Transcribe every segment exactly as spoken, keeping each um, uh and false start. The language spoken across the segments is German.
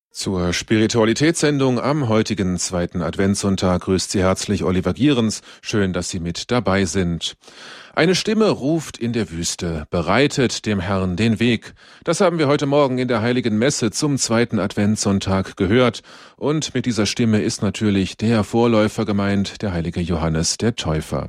Zur Spiritualitätssendung am heutigen zweiten Adventssonntag grüßt Sie herzlich Oliver Gierens. Schön, dass Sie mit dabei sind. Eine Stimme ruft in der Wüste, bereitet dem Herrn den Weg. Das haben wir heute Morgen in der Heiligen Messe zum zweiten Adventssonntag gehört. Und mit dieser Stimme ist natürlich der Vorläufer gemeint, der heilige Johannes der Täufer.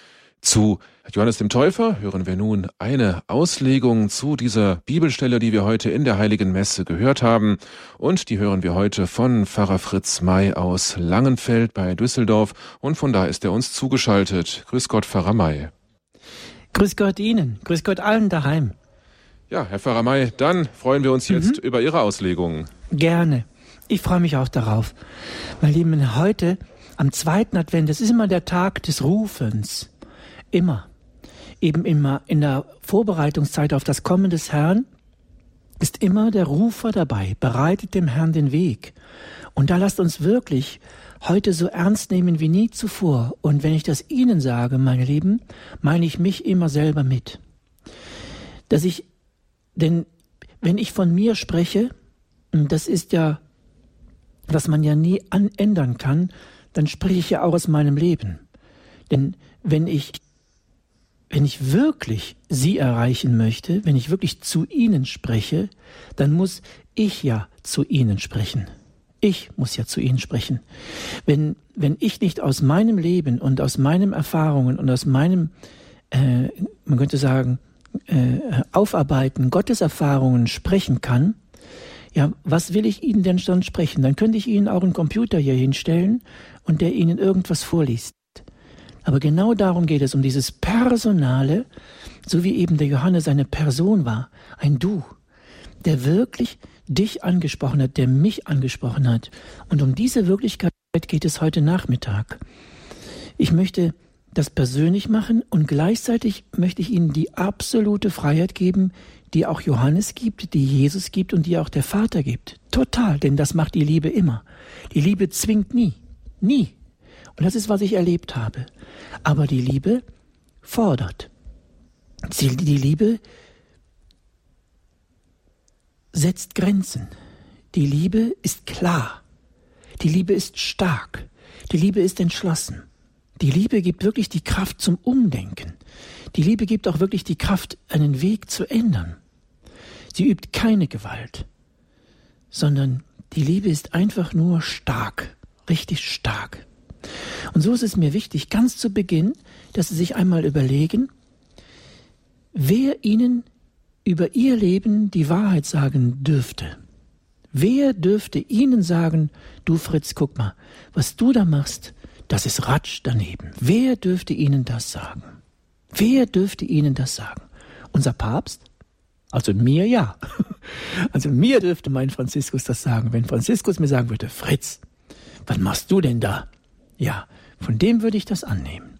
Zu Johannes dem Täufer hören wir nun eine Auslegung zu dieser Bibelstelle, die wir heute in der Heiligen Messe gehört haben. Und die hören wir heute von Pfarrer Fritz May aus Langenfeld bei Düsseldorf. Und von da ist er uns zugeschaltet. Grüß Gott, Pfarrer May. Grüß Gott Ihnen, grüß Gott allen daheim. Ja, Herr Pfarrer May, dann freuen wir uns jetzt mhm. über Ihre Auslegung. Gerne. Ich freue mich auch darauf. Meine Lieben, heute am zweiten Advent, das ist immer der Tag des Rufens. Immer. Eben immer in der Vorbereitungszeit auf das Kommen des Herrn ist immer der Rufer dabei, bereitet dem Herrn den Weg. Und da lasst uns wirklich heute so ernst nehmen wie nie zuvor. Und wenn ich das Ihnen sage, meine Lieben, meine ich mich immer selber mit. Dass ich, denn wenn ich von mir spreche, das ist ja, was man ja nie an, ändern kann, dann spreche ich ja auch aus meinem Leben. Denn wenn ich Wenn ich wirklich Sie erreichen möchte, wenn ich wirklich zu Ihnen spreche, dann muss ich ja zu Ihnen sprechen. Ich muss ja zu Ihnen sprechen. Wenn, wenn ich nicht aus meinem Leben und aus meinen Erfahrungen und aus meinem, äh, man könnte sagen, äh, Aufarbeiten, Gottes Erfahrungen sprechen kann, ja, was will ich Ihnen denn dann sprechen? Dann könnte ich Ihnen auch einen Computer hier hinstellen und der Ihnen irgendwas vorliest. Aber genau darum geht es, um dieses Personale, so wie eben der Johannes eine Person war, ein Du, der wirklich dich angesprochen hat, der mich angesprochen hat. Und um diese Wirklichkeit geht es heute Nachmittag. Ich möchte das persönlich machen und gleichzeitig möchte ich Ihnen die absolute Freiheit geben, die auch Johannes gibt, die Jesus gibt und die auch der Vater gibt. Total, denn das macht die Liebe immer. Die Liebe zwingt nie, nie. Und das ist, was ich erlebt habe. Aber die Liebe fordert. Die Liebe setzt Grenzen. Die Liebe ist klar. Die Liebe ist stark. Die Liebe ist entschlossen. Die Liebe gibt wirklich die Kraft zum Umdenken. Die Liebe gibt auch wirklich die Kraft, einen Weg zu ändern. Sie übt keine Gewalt, sondern die Liebe ist einfach nur stark, richtig stark. Und so ist es mir wichtig, ganz zu Beginn, dass Sie sich einmal überlegen, wer Ihnen über Ihr Leben die Wahrheit sagen dürfte. Wer dürfte Ihnen sagen, du Fritz, guck mal, was du da machst, das ist Ratsch daneben. Wer dürfte Ihnen das sagen? Wer dürfte Ihnen das sagen? Unser Papst? Also mir ja. Also mir dürfte mein Franziskus das sagen. Wenn Franziskus mir sagen würde, Fritz, was machst du denn da? Ja, von dem würde ich das annehmen.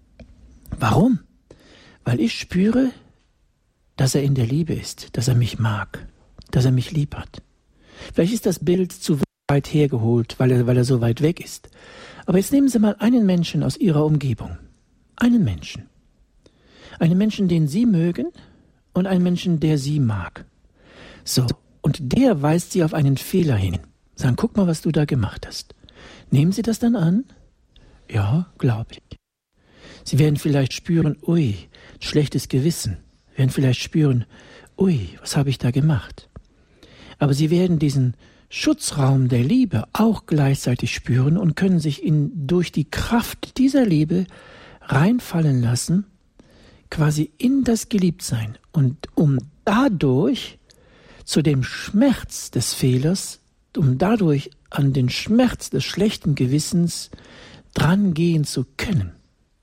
Warum? Weil ich spüre, dass er in der Liebe ist, dass er mich mag, dass er mich lieb hat. Vielleicht ist das Bild zu weit hergeholt, weil er, weil er so weit weg ist. Aber jetzt nehmen Sie mal einen Menschen aus Ihrer Umgebung. Einen Menschen. Einen Menschen, den Sie mögen und einen Menschen, der Sie mag. So, und der weist Sie auf einen Fehler hin. Sagen, guck mal, was du da gemacht hast. Nehmen Sie das dann an? Ja, glaube ich. Sie werden vielleicht spüren, ui, schlechtes Gewissen. Sie werden vielleicht spüren, ui, was habe ich da gemacht? Aber Sie werden diesen Schutzraum der Liebe auch gleichzeitig spüren und können sich in, durch die Kraft dieser Liebe reinfallen lassen, quasi in das Geliebtsein. Und um dadurch zu dem Schmerz des Fehlers, um dadurch an den Schmerz des schlechten Gewissens dran gehen zu können.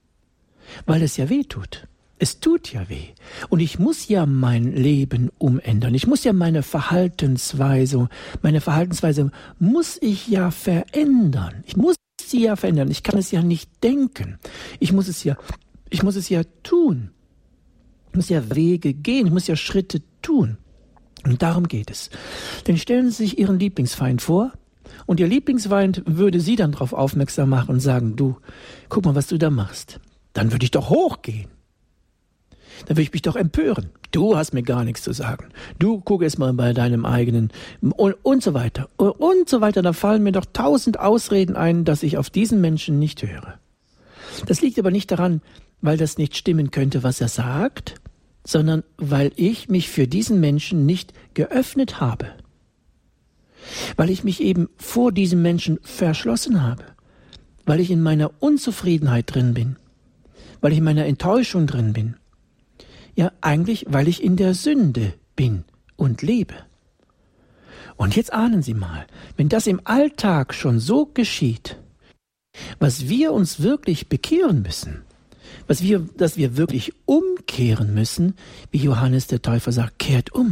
Weil es ja weh tut. Es tut ja weh. Und ich muss ja mein Leben umändern. Ich muss ja meine Verhaltensweise, meine Verhaltensweise muss ich ja verändern. Ich muss sie ja verändern. Ich kann es ja nicht denken. Ich muss es ja, ich muss es ja tun. Ich muss ja Wege gehen. Ich muss ja Schritte tun. Und darum geht es. Denn stellen Sie sich Ihren Lieblingsfeind vor, und Ihr Lieblingsfeind würde Sie dann darauf aufmerksam machen und sagen, du, guck mal, was du da machst. Dann würde ich doch hochgehen. Dann würde ich mich doch empören. Du hast mir gar nichts zu sagen. Du guck es mal bei deinem eigenen und, und so weiter und so weiter. Da fallen mir doch tausend Ausreden ein, dass ich auf diesen Menschen nicht höre. Das liegt aber nicht daran, weil das nicht stimmen könnte, was er sagt, sondern weil ich mich für diesen Menschen nicht geöffnet habe. Weil ich mich eben vor diesem Menschen verschlossen habe. Weil ich in meiner Unzufriedenheit drin bin. Weil ich in meiner Enttäuschung drin bin. Ja, eigentlich, weil ich in der Sünde bin und lebe. Und jetzt ahnen Sie mal, wenn das im Alltag schon so geschieht, was wir uns wirklich bekehren müssen, was wir, dass wir wirklich umkehren müssen, wie Johannes der Täufer sagt, kehrt um.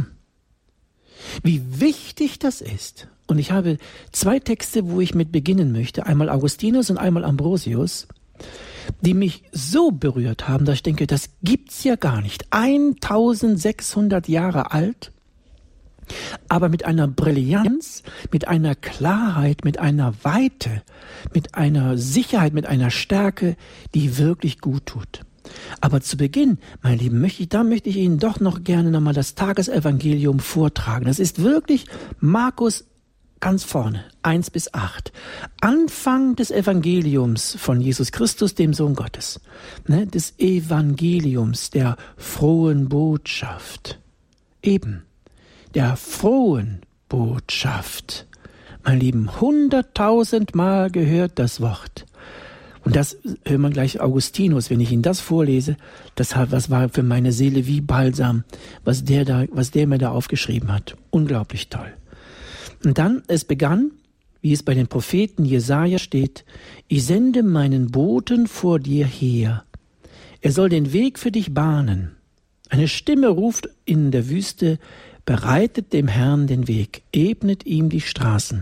Wie wichtig das ist. Und ich habe zwei Texte, wo ich mit beginnen möchte, einmal Augustinus und einmal Ambrosius, die mich so berührt haben, dass ich denke, das gibt's ja gar nicht. eintausendsechshundert Jahre alt, aber mit einer Brillanz, mit einer Klarheit, mit einer Weite, mit einer Sicherheit, mit einer Stärke, die wirklich gut tut. Aber zu Beginn, meine Lieben, möchte ich, da möchte ich Ihnen doch noch gerne nochmal das Tagesevangelium vortragen. Das ist wirklich Markus ganz vorne, eins bis acht. Anfang des Evangeliums von Jesus Christus, dem Sohn Gottes. Ne, des Evangeliums, der frohen Botschaft. Eben, der frohen Botschaft. Meine Lieben, hunderttausendmal gehört das Wort. Und das hört man gleich Augustinus, wenn ich Ihnen das vorlese, das, das war für meine Seele wie Balsam, was der, da, was der mir da aufgeschrieben hat. Unglaublich toll. Und dann, es begann, wie es bei den Propheten Jesaja steht, ich sende meinen Boten vor dir her. Er soll den Weg für dich bahnen. Eine Stimme ruft in der Wüste, bereitet dem Herrn den Weg, ebnet ihm die Straßen.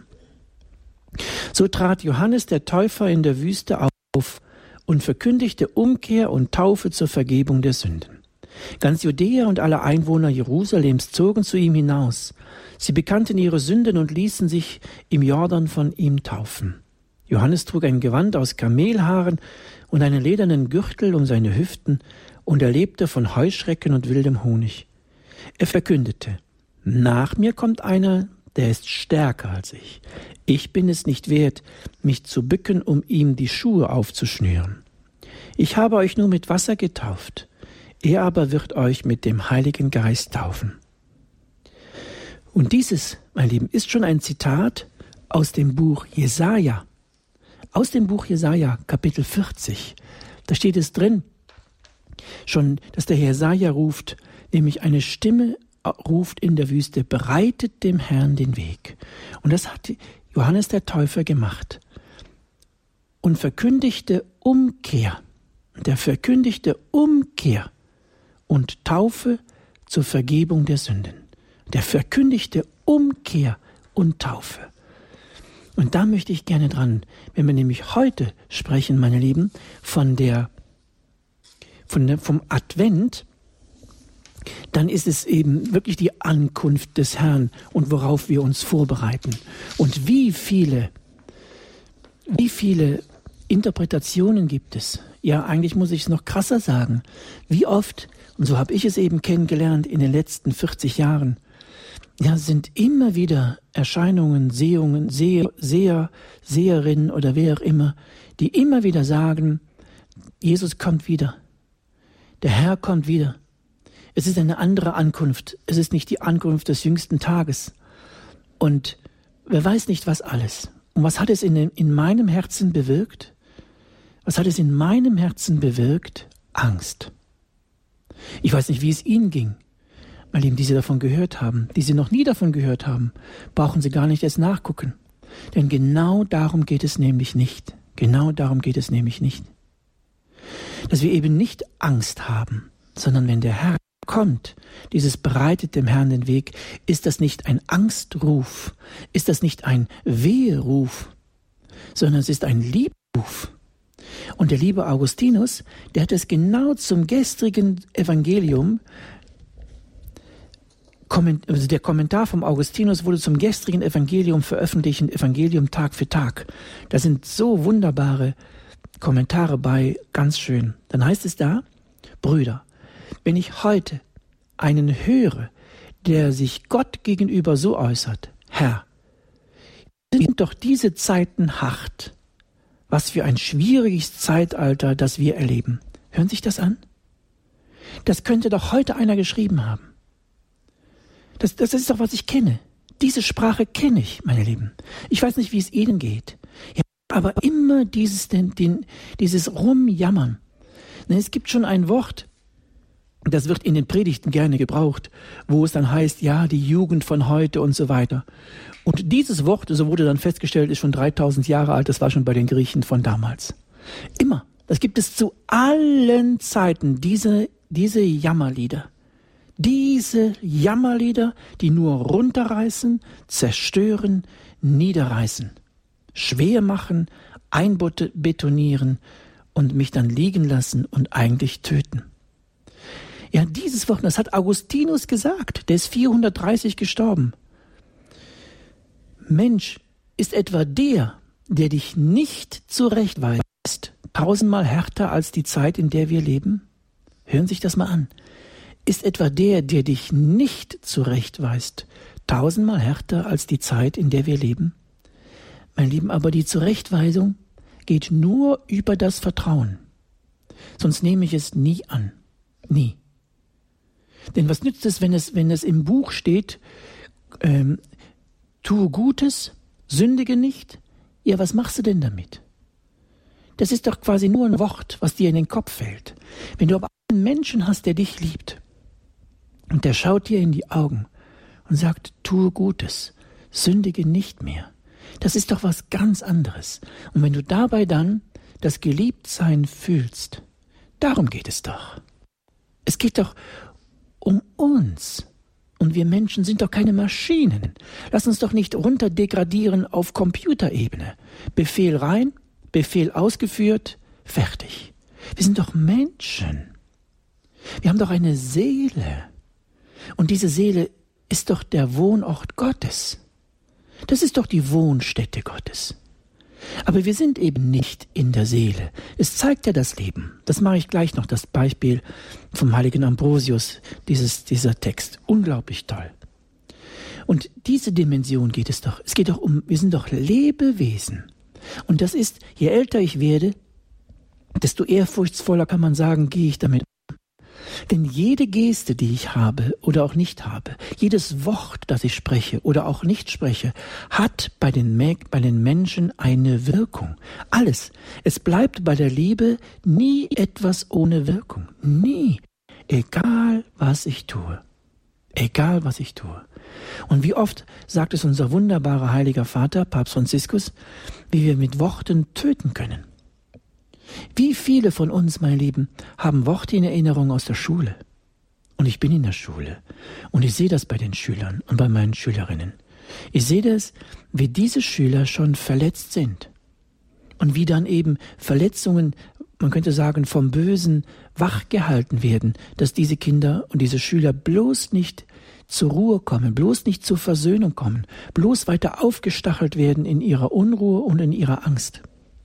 So trat Johannes der Täufer in der Wüste auf und verkündigte Umkehr und Taufe zur Vergebung der Sünden. Ganz Judäa und alle Einwohner Jerusalems zogen zu ihm hinaus. Sie bekannten ihre Sünden und ließen sich im Jordan von ihm taufen. Johannes trug ein Gewand aus Kamelhaaren und einen ledernen Gürtel um seine Hüften, und er lebte von Heuschrecken und wildem Honig. Er verkündete, nach mir kommt einer, der ist stärker als ich. Ich bin es nicht wert, mich zu bücken, um ihm die Schuhe aufzuschnüren. Ich habe euch nur mit Wasser getauft. Er aber wird euch mit dem Heiligen Geist taufen. Und dieses, mein Lieben, ist schon ein Zitat aus dem Buch Jesaja. Aus dem Buch Jesaja, Kapitel vierzig. Da steht es drin, schon, dass der Jesaja ruft, nämlich eine Stimme ruft in der Wüste, bereitet dem Herrn den Weg. Und das hat Johannes der Täufer gemacht und verkündigte Umkehr. Der verkündigte Umkehr und Taufe zur Vergebung der Sünden. Der verkündigte Umkehr und Taufe. Und da möchte ich gerne dran, wenn wir nämlich heute sprechen, meine Lieben, von der, von der, vom Advent, dann ist es eben wirklich die Ankunft des Herrn und worauf wir uns vorbereiten. Und wie viele, wie viele Interpretationen gibt es? Ja, eigentlich muss ich es noch krasser sagen. Wie oft, und so habe ich es eben kennengelernt in den letzten vierzig Jahren, ja, sind immer wieder Erscheinungen, Sehungen, Seher, Seher, Seherinnen oder wer auch immer, die immer wieder sagen, Jesus kommt wieder. Der Herr kommt wieder. Es ist eine andere Ankunft. Es ist nicht die Ankunft des jüngsten Tages. Und wer weiß nicht, was alles. Und was hat es in, in meinem Herzen bewirkt? Was hat es in meinem Herzen bewirkt? Angst. Ich weiß nicht, wie es Ihnen ging. Meine Lieben, die Sie davon gehört haben, die Sie noch nie davon gehört haben, brauchen Sie gar nicht erst nachgucken. Denn genau darum geht es nämlich nicht. Genau darum geht es nämlich nicht. Dass wir eben nicht Angst haben, sondern wenn der Herr kommt, dieses bereitet dem Herrn den Weg, ist das nicht ein Angstruf, ist das nicht ein Weheruf, sondern es ist ein Liebruf. Und der liebe Augustinus, der hat es genau zum gestrigen Evangelium, also der Kommentar vom Augustinus wurde zum gestrigen Evangelium veröffentlicht, Evangelium Tag für Tag. Da sind so wunderbare Kommentare bei, ganz schön. Dann heißt es da, Brüder, wenn ich heute einen höre, der sich Gott gegenüber so äußert: Herr, sind doch diese Zeiten hart. Was für ein schwieriges Zeitalter, das wir erleben. Hören Sie sich das an? Das könnte doch heute einer geschrieben haben. Das, das ist doch, was ich kenne. Diese Sprache kenne ich, meine Lieben. Ich weiß nicht, wie es Ihnen geht. Ja, aber immer dieses, den, den, dieses Rumjammern. Es gibt schon ein Wort, das wird in den Predigten gerne gebraucht, wo es dann heißt, ja, die Jugend von heute und so weiter. Und dieses Wort, so wurde dann festgestellt, ist schon dreitausend Jahre alt, das war schon bei den Griechen von damals. Immer, das gibt es zu allen Zeiten, diese, diese Jammerlieder. Diese Jammerlieder, die nur runterreißen, zerstören, niederreißen, schwer machen, einbetonieren und mich dann liegen lassen und eigentlich töten. Ja, dieses Wort, das hat Augustinus gesagt, der ist vierhundertdreißig gestorben. Mensch, ist etwa der, der dich nicht zurechtweist, tausendmal härter als die Zeit, in der wir leben? Hören Sie sich das mal an. Ist etwa der, der dich nicht zurechtweist, tausendmal härter als die Zeit, in der wir leben? Mein Lieben, aber die Zurechtweisung geht nur über das Vertrauen. Sonst nehme ich es nie an. Nie. Denn was nützt es, wenn es, wenn es im Buch steht, ähm, tue Gutes, sündige nicht? Ja, was machst du denn damit? Das ist doch quasi nur ein Wort, was dir in den Kopf fällt. Wenn du aber einen Menschen hast, der dich liebt, und der schaut dir in die Augen und sagt, tue Gutes, sündige nicht mehr. Das ist doch was ganz anderes. Und wenn du dabei dann das Geliebtsein fühlst, darum geht es doch. Es geht doch um uns. Und wir Menschen sind doch keine Maschinen. Lass uns doch nicht runterdegradieren auf Computerebene. Befehl rein, Befehl ausgeführt, fertig. Wir sind doch Menschen. Wir haben doch eine Seele. Und diese Seele ist doch der Wohnort Gottes. Das ist doch die Wohnstätte Gottes. Aber wir sind eben nicht in der Seele. Es zeigt ja das Leben. Das mache ich gleich noch, das Beispiel vom heiligen Ambrosius, dieses, dieser Text. Unglaublich toll. Und diese Dimension geht es doch. Es geht doch um, wir sind doch Lebewesen. Und das ist, je älter ich werde, desto ehrfurchtsvoller kann man sagen, gehe ich damit um. Denn jede Geste, die ich habe oder auch nicht habe, jedes Wort, das ich spreche oder auch nicht spreche, hat bei den, bei den Menschen eine Wirkung. Alles. Es bleibt bei der Liebe nie etwas ohne Wirkung. Nie. Egal, was ich tue. Egal, was ich tue. Und wie oft sagt es unser wunderbarer heiliger Vater, Papst Franziskus, wie wir mit Worten töten können. Wie viele von uns, meine Lieben, haben Worte in Erinnerung aus der Schule? Und ich bin in der Schule. Und ich sehe das bei den Schülern und bei meinen Schülerinnen. Ich sehe das, wie diese Schüler schon verletzt sind. Und wie dann eben Verletzungen, man könnte sagen, vom Bösen wachgehalten werden, dass diese Kinder und diese Schüler bloß nicht zur Ruhe kommen, bloß nicht zur Versöhnung kommen, bloß weiter aufgestachelt werden in ihrer Unruhe und in ihrer Angst.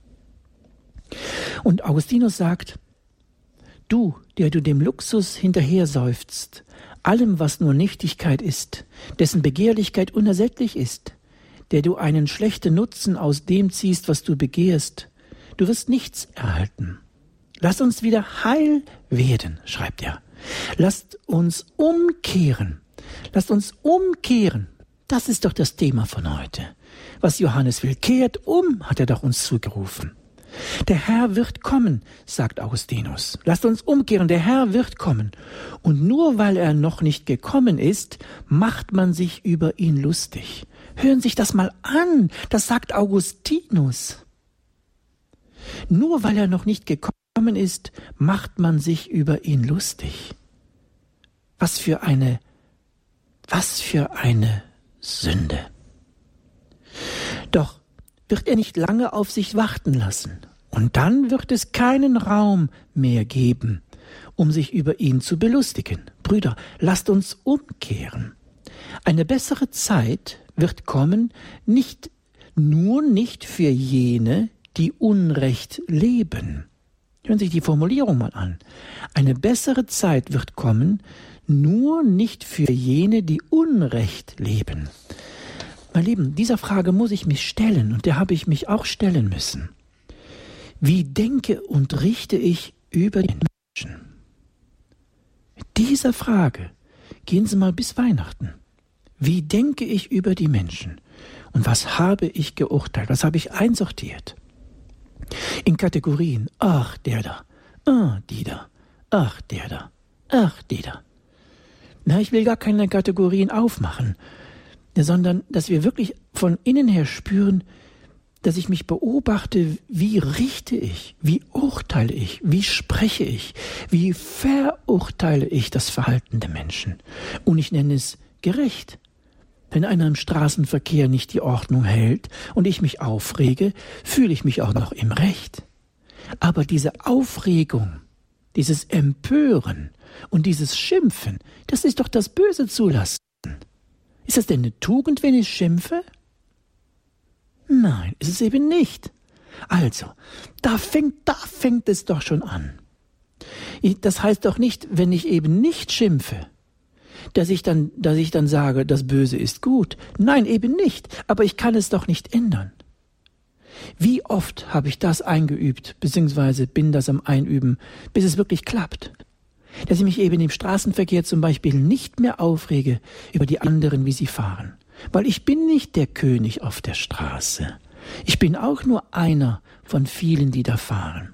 Und Augustinus sagt, du, der du dem Luxus hinterher seufzt, allem, was nur Nichtigkeit ist, dessen Begehrlichkeit unersättlich ist, der du einen schlechten Nutzen aus dem ziehst, was du begehrst, du wirst nichts erhalten. Lass uns wieder heil werden, schreibt er. Lasst uns umkehren. Lasst uns umkehren. Das ist doch das Thema von heute. Was Johannes will, kehrt um, hat er doch uns zugerufen. Der Herr wird kommen, sagt Augustinus. Lasst uns umkehren, der Herr wird kommen. Und nur weil er noch nicht gekommen ist, macht man sich über ihn lustig. Hören Sie sich das mal an, das sagt Augustinus. Nur weil er noch nicht gekommen ist, macht man sich über ihn lustig. Was für eine, was für eine Sünde. Doch wird er nicht lange auf sich warten lassen. Und dann wird es keinen Raum mehr geben, um sich über ihn zu belustigen. Brüder, lasst uns umkehren. Eine bessere Zeit wird kommen, nicht nur nicht für jene, die Unrecht leben. Hören Sie sich die Formulierung mal an. Eine bessere Zeit wird kommen, nur nicht für jene, die Unrecht leben. Mein Lieben, dieser Frage muss ich mich stellen und der habe ich mich auch stellen müssen. Wie denke und richte ich über den Menschen? Mit dieser Frage gehen Sie mal bis Weihnachten. Wie denke ich über die Menschen? Und was habe ich geurteilt? Was habe ich einsortiert? In Kategorien. Ach, der da. Ah, die da. Ach, der da. Ach, die da. Na, ich will gar keine Kategorien aufmachen, sondern dass wir wirklich von innen her spüren, dass ich mich beobachte, wie richte ich, wie urteile ich, wie spreche ich, wie verurteile ich das Verhalten der Menschen. Und ich nenne es gerecht. Wenn einer im Straßenverkehr nicht die Ordnung hält und ich mich aufrege, fühle ich mich auch noch im Recht. Aber diese Aufregung, dieses Empören und dieses Schimpfen, das ist doch das Böse zulassen. Ist das denn eine Tugend, wenn ich schimpfe? Nein, ist es eben nicht. Also, da fängt, da fängt es doch schon an. Das heißt doch nicht, wenn ich eben nicht schimpfe, dass ich dann, dass ich dann sage, das Böse ist gut. Nein, eben nicht. Aber ich kann es doch nicht ändern. Wie oft habe ich das eingeübt, beziehungsweise bin das am Einüben, bis es wirklich klappt? Dass ich mich eben im Straßenverkehr zum Beispiel nicht mehr aufrege über die anderen, wie sie fahren. Weil ich bin nicht der König auf der Straße. Ich bin auch nur einer von vielen, die da fahren.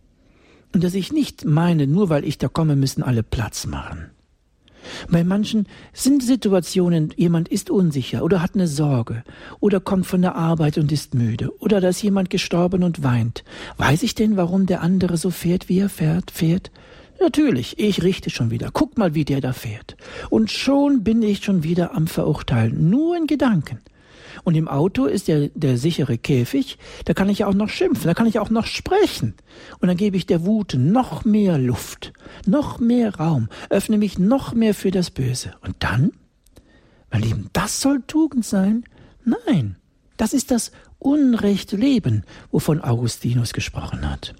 Und dass ich nicht meine, nur weil ich da komme, müssen alle Platz machen. Bei manchen sind Situationen, jemand ist unsicher oder hat eine Sorge oder kommt von der Arbeit und ist müde oder da ist jemand gestorben und weint. Weiß ich denn, warum der andere so fährt, wie er fährt, fährt? Natürlich, ich richte schon wieder. Guck mal, wie der da fährt. Und schon bin ich schon wieder am Verurteilen. Nur in Gedanken. Und im Auto ist der, der sichere Käfig, da kann ich ja auch noch schimpfen, da kann ich auch noch sprechen. Und dann gebe ich der Wut noch mehr Luft, noch mehr Raum, öffne mich noch mehr für das Böse. Und dann, mein Lieben, das soll Tugend sein? Nein, das ist das unrechte Leben, wovon Augustinus gesprochen hat.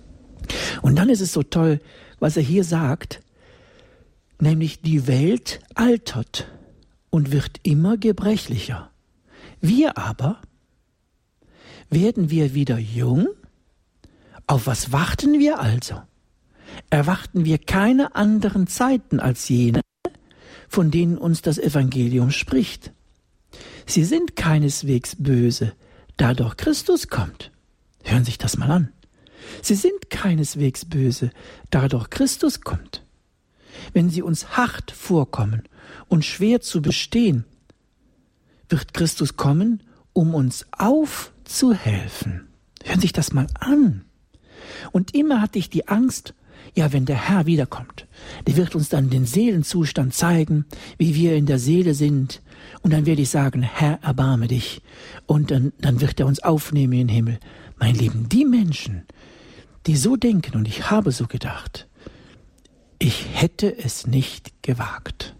Und dann ist es so toll, was er hier sagt, nämlich die Welt altert und wird immer gebrechlicher. Wir aber, werden wir wieder jung? Auf was warten wir also? Erwarten wir keine anderen Zeiten als jene, von denen uns das Evangelium spricht. Sie sind keineswegs böse, da doch Christus kommt. Hören Sie sich das mal an. Sie sind keineswegs böse, da doch Christus kommt. Wenn sie uns hart vorkommen und schwer zu bestehen, wird Christus kommen, um uns aufzuhelfen. Hören Sie sich das mal an. Und immer hatte ich die Angst, ja, wenn der Herr wiederkommt, der wird uns dann den Seelenzustand zeigen, wie wir in der Seele sind. Und dann werde ich sagen, Herr, erbarme dich. Und dann, dann wird er uns aufnehmen in den Himmel. Mein Lieben, die Menschen, die so denken, und ich habe so gedacht, ich hätte es nicht gewagt.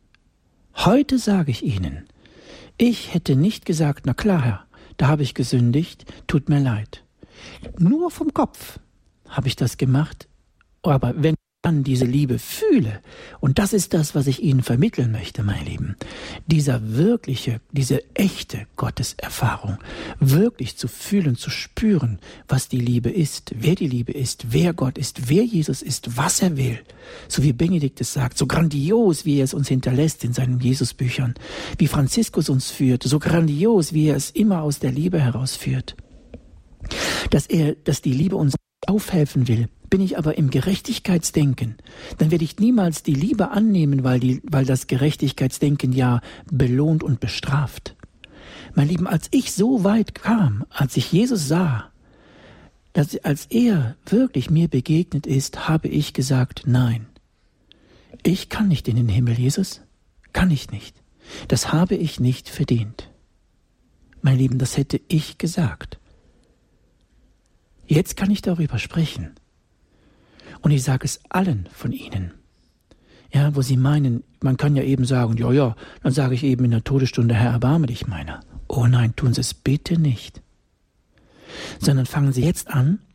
Heute sage ich Ihnen, ich hätte nicht gesagt, na klar, Herr, da habe ich gesündigt, tut mir leid. Nur vom Kopf habe ich das gemacht, aber wenn ich dann diese Liebe fühle, und das ist das, was ich Ihnen vermitteln möchte, meine Lieben, dieser wirkliche, diese echte Gotteserfahrung, wirklich zu fühlen, zu spüren, was die Liebe ist, wer die Liebe ist, wer Gott ist, wer Jesus ist, was er will, so wie Benedikt es sagt, so grandios, wie er es uns hinterlässt in seinen Jesusbüchern, wie Franziskus uns führt, so grandios, wie er es immer aus der Liebe herausführt, dass er, dass die Liebe uns aufhelfen will. Bin ich aber im Gerechtigkeitsdenken, dann werde ich niemals die Liebe annehmen, weil, die, weil das Gerechtigkeitsdenken ja belohnt und bestraft. Mein Lieben, als ich so weit kam, als ich Jesus sah, dass, als er wirklich mir begegnet ist, habe ich gesagt, nein, ich kann nicht in den Himmel, Jesus, kann ich nicht. Das habe ich nicht verdient. Mein Lieben, das hätte ich gesagt. Jetzt kann ich darüber sprechen. Und ich sage es allen von Ihnen. Ja, wo Sie meinen, man kann ja eben sagen, ja, ja, dann sage ich eben in der Todesstunde, Herr, erbarme dich meiner. Oh nein, tun Sie es bitte nicht. Sondern fangen Sie jetzt an,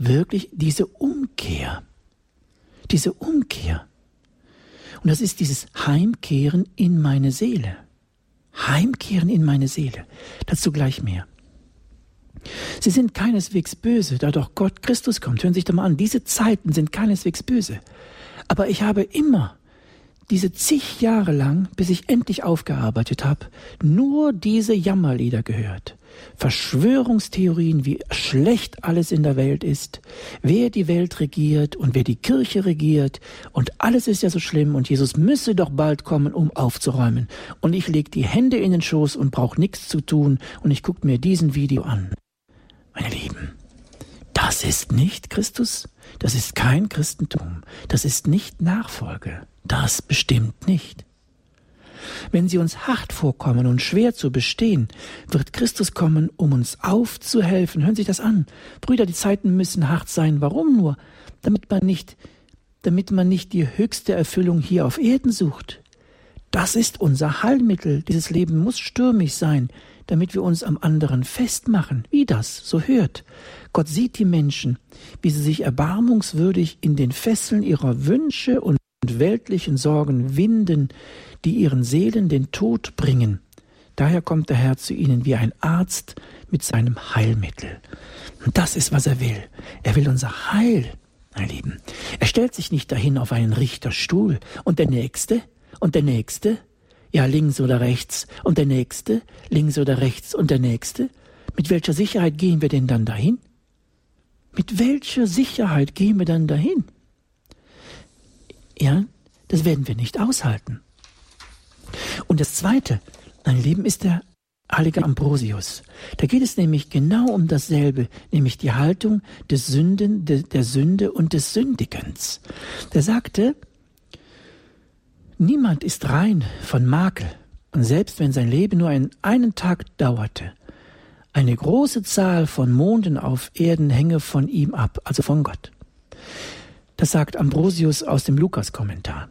wirklich diese Umkehr. Diese Umkehr. Und das ist dieses Heimkehren in meine Seele. Heimkehren in meine Seele. Dazu gleich mehr. Sie sind keineswegs böse, da doch Gott Christus kommt. Hören Sie sich doch mal an, diese Zeiten sind keineswegs böse. Aber ich habe immer diese zig Jahre lang, bis ich endlich aufgearbeitet habe, nur diese Jammerlieder gehört. Verschwörungstheorien, wie schlecht alles in der Welt ist, wer die Welt regiert und wer die Kirche regiert und alles ist ja so schlimm und Jesus müsse doch bald kommen, um aufzuräumen. Und ich lege die Hände in den Schoß und brauche nichts zu tun und ich gucke mir diesen Video an. Meine Lieben, das ist nicht Christus, das ist kein Christentum, das ist nicht Nachfolge, das bestimmt nicht. Wenn sie uns hart vorkommen und schwer zu bestehen, wird Christus kommen, um uns aufzuhelfen. Hören Sie sich das an. Brüder, die Zeiten müssen hart sein. Warum nur? Damit man nicht, damit man nicht die höchste Erfüllung hier auf Erden sucht. Das ist unser Heilmittel. Dieses Leben muss stürmisch sein, damit wir uns am anderen festmachen. Wie das? So hört. Gott sieht die Menschen, wie sie sich erbarmungswürdig in den Fesseln ihrer Wünsche und weltlichen Sorgen winden, die ihren Seelen den Tod bringen. Daher kommt der Herr zu ihnen wie ein Arzt mit seinem Heilmittel. Und das ist, was er will. Er will unser Heil, mein Lieben. Er stellt sich nicht dahin auf einen Richterstuhl. Und der Nächste? Und der Nächste? Ja, links oder rechts. Und der Nächste? Links oder rechts. Und der Nächste? Mit welcher Sicherheit gehen wir denn dann dahin? Mit welcher Sicherheit gehen wir dann dahin? Ja, das werden wir nicht aushalten. Und das Zweite, mein Lieben, ist der heilige Ambrosius. Da geht es nämlich genau um dasselbe, nämlich die Haltung des Sünden, de, der Sünde und des Sündigens. Der sagte, niemand ist rein von Makel, und selbst wenn sein Leben nur einen, einen Tag dauerte, eine große Zahl von Monden auf Erden hänge von ihm ab, also von Gott. Das sagt Ambrosius aus dem Lukas-Kommentar.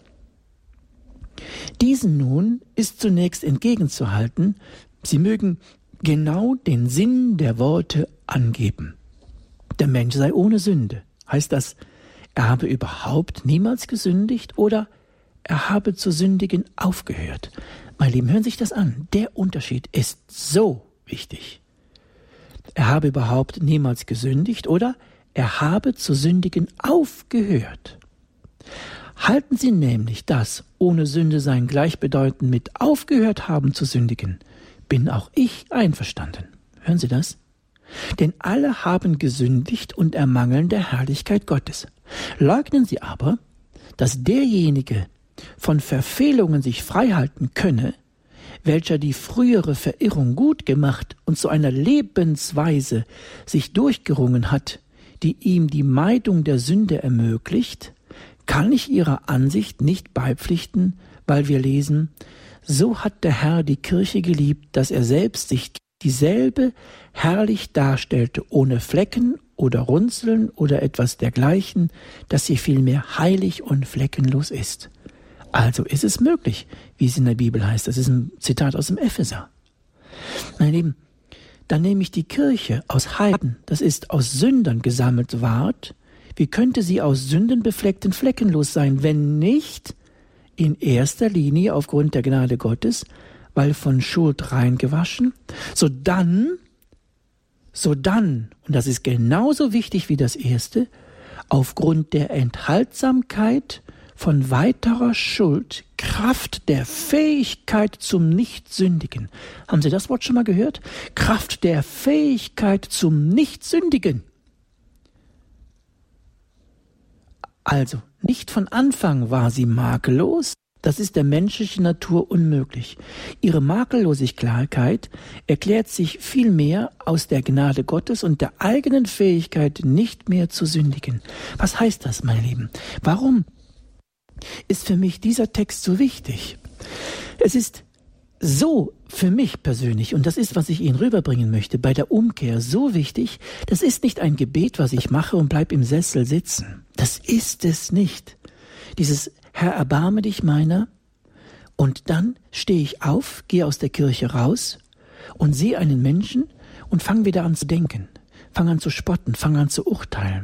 Diesen nun ist zunächst entgegenzuhalten, sie mögen genau den Sinn der Worte angeben. Der Mensch sei ohne Sünde. Heißt das, er habe überhaupt niemals gesündigt oder er habe zu sündigen aufgehört? Meine Lieben, hören Sie sich das an. Der Unterschied ist so wichtig. Er habe überhaupt niemals gesündigt oder er habe zu sündigen aufgehört. Halten Sie nämlich das ohne Sünde sein gleichbedeutend mit aufgehört haben zu sündigen, bin auch ich einverstanden. Hören Sie das? Denn alle haben gesündigt und ermangeln der Herrlichkeit Gottes. Leugnen Sie aber, dass derjenige von Verfehlungen sich freihalten könne, welcher die frühere Verirrung gut gemacht und zu einer Lebensweise sich durchgerungen hat, die ihm die Meidung der Sünde ermöglicht, kann ich Ihrer Ansicht nicht beipflichten, weil wir lesen, so hat der Herr die Kirche geliebt, dass er selbst sich dieselbe herrlich darstellte, ohne Flecken oder Runzeln oder etwas dergleichen, dass sie vielmehr heilig und fleckenlos ist. Also ist es möglich, wie es in der Bibel heißt. Das ist ein Zitat aus dem Epheser. Meine Lieben, dann nämlich die Kirche aus Heiden, das ist aus Sündern gesammelt ward, wie könnte sie aus Sünden befleckten fleckenlos sein, wenn nicht in erster Linie aufgrund der Gnade Gottes, weil von Schuld rein gewaschen, so dann, so dann, und das ist genauso wichtig wie das erste, aufgrund der Enthaltsamkeit von weiterer Schuld, Kraft der Fähigkeit zum Nichtsündigen. Haben Sie das Wort schon mal gehört? Kraft der Fähigkeit zum Nichtsündigen. Also, nicht von Anfang war sie makellos, das ist der menschlichen Natur unmöglich. Ihre Makellosigkeit erklärt sich vielmehr aus der Gnade Gottes und der eigenen Fähigkeit, nicht mehr zu sündigen. Was heißt das, meine Lieben? Warum ist für mich dieser Text so wichtig? Es ist so für mich persönlich, und das ist, was ich Ihnen rüberbringen möchte, bei der Umkehr so wichtig, das ist nicht ein Gebet, was ich mache und bleib im Sessel sitzen. Das ist es nicht. Dieses Herr, erbarme dich meiner, und dann stehe ich auf, gehe aus der Kirche raus und sehe einen Menschen und fange wieder an zu denken, fange an zu spotten, fange an zu urteilen.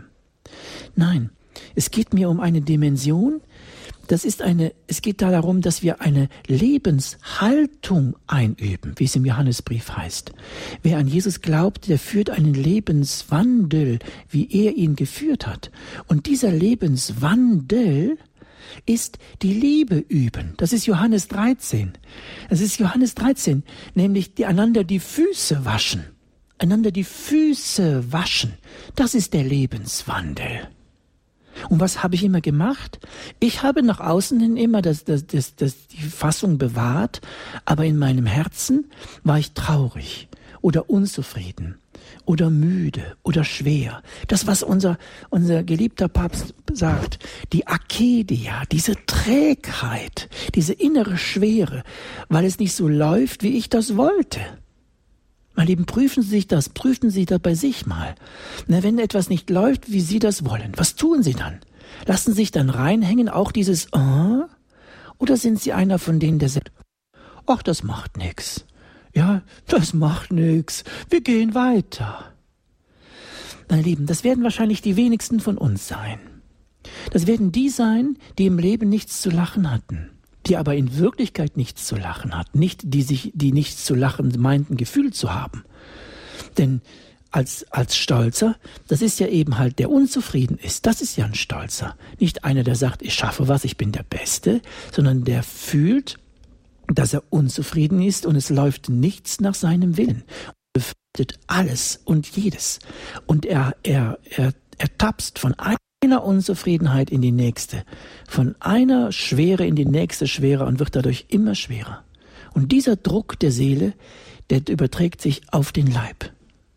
Nein, es geht mir um eine Dimension, das ist eine, es geht da darum, dass wir eine Lebenshaltung einüben, wie es im Johannesbrief heißt. Wer an Jesus glaubt, der führt einen Lebenswandel, wie er ihn geführt hat. Und dieser Lebenswandel ist die Liebe üben. Das ist Johannes dreizehn. Das ist Johannes dreizehn, nämlich die, einander die Füße waschen. Einander die Füße waschen. Das ist der Lebenswandel. Und was habe ich immer gemacht? Ich habe nach außen hin immer das, das, das, das, die Fassung bewahrt, aber in meinem Herzen war ich traurig oder unzufrieden oder müde oder schwer. Das, was unser, unser geliebter Papst sagt, die Akedia, diese Trägheit, diese innere Schwere, weil es nicht so läuft, wie ich das wollte. Meine Lieben, prüfen Sie sich das, prüfen Sie das bei sich mal. Na, wenn etwas nicht läuft, wie Sie das wollen, was tun Sie dann? Lassen Sie sich dann reinhängen, auch dieses äh? Oder sind Sie einer von denen, der sagt, ach, das macht nix. Ja, das macht nix. Wir gehen weiter. Meine Lieben, das werden wahrscheinlich die wenigsten von uns sein. Das werden die sein, die im Leben nichts zu lachen hatten, die aber in Wirklichkeit nichts zu lachen hatten, nicht die sich, die nichts zu lachen meinten, Gefühl zu haben. Denn als, als Stolzer, das ist ja eben halt, der unzufrieden ist, das ist ja ein Stolzer. Nicht einer, der sagt, ich schaffe was, ich bin der Beste, sondern der fühlt, dass er unzufrieden ist und es läuft nichts nach seinem Willen. Er befürchtet alles und jedes. Und er, er, er, er tapst von einem einer Unzufriedenheit in die nächste, von einer Schwere in die nächste Schwere und wird dadurch immer schwerer. Und dieser Druck der Seele, der überträgt sich auf den Leib.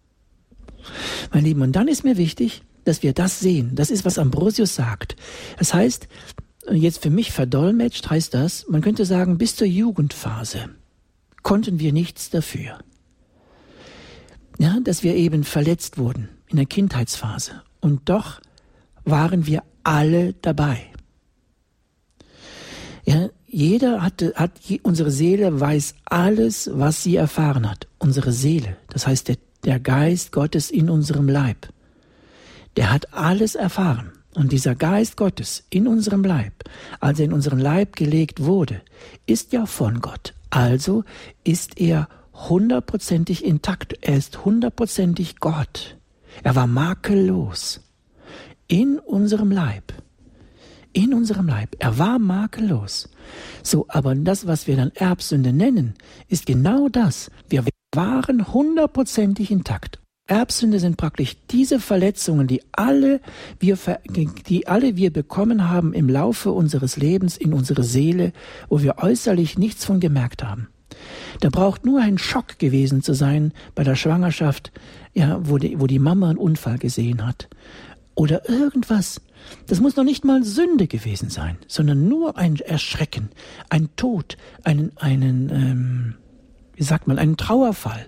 Meine Lieben, und dann ist mir wichtig, dass wir das sehen. Das ist, was Ambrosius sagt. Das heißt, jetzt für mich verdolmetscht heißt das, man könnte sagen, bis zur Jugendphase konnten wir nichts dafür. Ja, dass wir eben verletzt wurden in der Kindheitsphase. Und doch waren wir alle dabei. Ja, jeder hatte, hat, unsere Seele weiß alles, was sie erfahren hat. Unsere Seele, das heißt der, der Geist Gottes in unserem Leib, der hat alles erfahren. Und dieser Geist Gottes in unserem Leib, als er in unseren Leib gelegt wurde, ist ja von Gott. Also ist er hundertprozentig intakt. Er ist hundertprozentig Gott. Er war makellos. In unserem Leib. In unserem Leib. Er war makellos. So, aber das, was wir dann Erbsünde nennen, ist genau das. Wir waren hundertprozentig intakt. Erbsünde sind praktisch diese Verletzungen, die alle wir, die alle wir bekommen haben im Laufe unseres Lebens in unsere Seele, wo wir äußerlich nichts von gemerkt haben. Da braucht nur ein Schock gewesen zu sein bei der Schwangerschaft, ja, wo die, wo die Mama einen Unfall gesehen hat. Oder irgendwas. Das muss noch nicht mal Sünde gewesen sein, sondern nur ein Erschrecken, ein Tod, einen, einen, ähm, wie sagt man, einen Trauerfall.